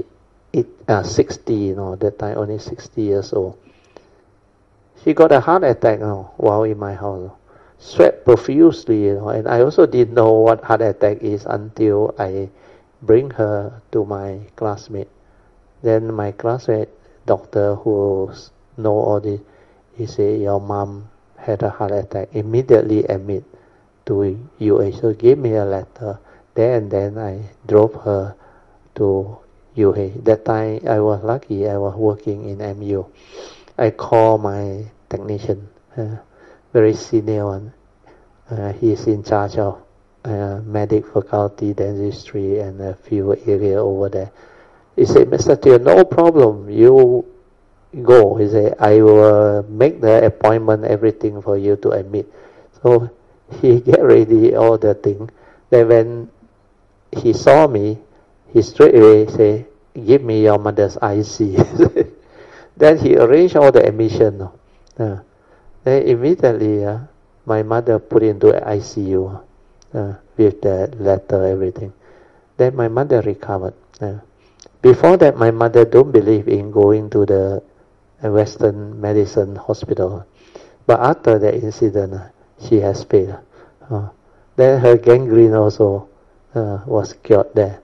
60, that time only 60 years old. She got a heart attack while in my house. Sweat profusely, and I also didn't know what heart attack is until I bring her to my classmate. Then my classmate, doctor who know all this, he said, your mom had a heart attack. Immediately admit to UH. So gave me a letter. There and then I drove her to UH. That time I was lucky. I was working in MU. I called my technician, very senior one. He's in charge of medic faculty, dentistry, and a few area over there. He said, Mr. Teo, no problem. You go. He said, I will make the appointment, everything for you to admit. So he get ready all the thing. Then when he saw me, he straight away say, give me your mother's IC. Then he arranged all the admission. Then immediately, my mother put into ICU with the letter, everything. Then my mother recovered. Before that, my mother don't believe in going to the Western medicine hospital. But after the incident, she has failed. Then her gangrene also was cured there.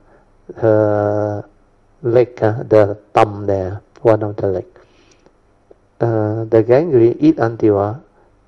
Her leg, the thumb there, one of the leg. The gangrene eat until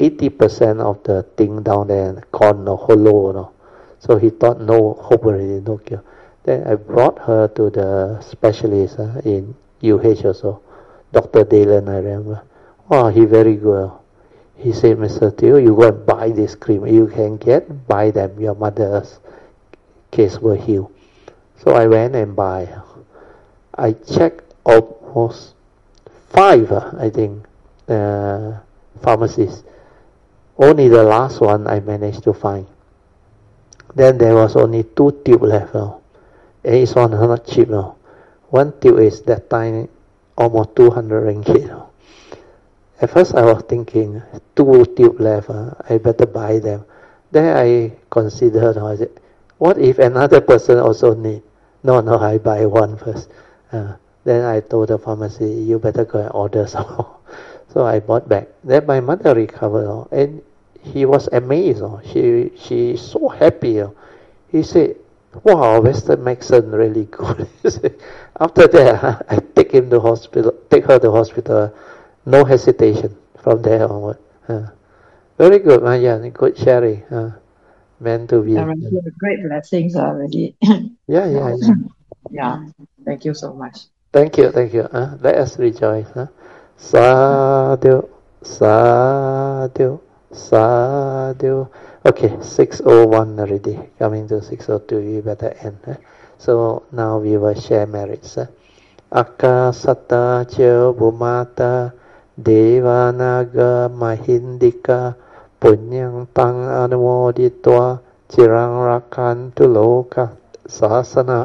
80% of the thing down there gone, no, hollow, no. So he thought no hope already, no cure. Then I brought her to the specialist in UH also, Dr. Dalen, I remember. Oh, he very good. He said, Mr. Teo, you go and buy this cream. You can get, buy them. Your mother's case will heal. So I went and buy. I checked almost 5, I think, pharmacies. Only the last one I managed to find. Then there was only 2 tubes left. And it's not cheap. One tube is that time almost 200 ringgit. At first I was thinking, 2 tubes left, I better buy them. Then I considered, I said, what if another person also need? No, I buy one first. Then I told the pharmacy, you better go and order some more. So I bought back. Then my mother recovered, and he was amazed. She's so happy. He said, wow, Western medicine really good. After that, I take her to hospital. No hesitation from there onward. Very good, Mayan. Good sharing. Meant to be. Great blessings already. Yeah. Yeah. Thank you so much. Thank you. Let us rejoice. Sadhu, sadhu, sadhu. Okay, 6:01 already. Coming to 6:02, we better end. So now we will share merits. Akasata cha bhumata Devanaga Mahindika Punyang Tang Anumoditwa Chirang Rakantu Loka Sasana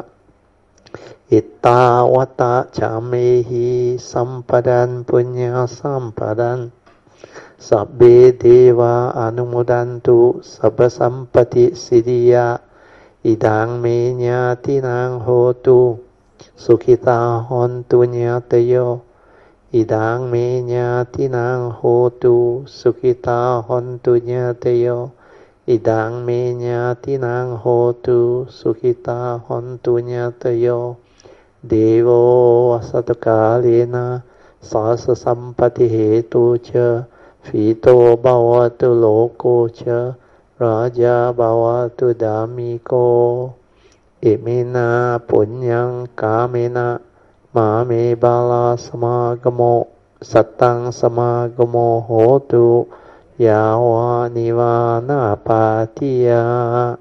Ittawata Chamehi Sampadan Punya Sampadan Sabbe Deva Anumodantu Sabba Sampati Siddhiya Idang Me Nyatinang Hotu Sukhita Hontu Nyatayo Idang me nyatinang hotu sukhita hontu nyatayo. Idang me nyatinang hotu sukhita hontu nyatayo. Devo asatakalena sasa sampati hetu cha fito bhavatu loko cha raja bhavatu damiko. Imena punyang kamena Mame bala samagamo satang samagamo hotu yawa nivana patiya.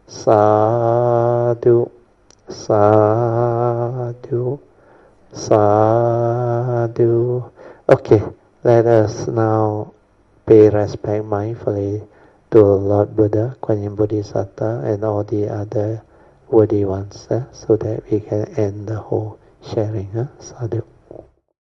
Sadhu, sadhu, sadhu. Okay, let us now pay respect mindfully to Lord Buddha, Kuan Yin Bodhisattva, and all the other worthy ones, so that we can end the whole sharing. Sadhu.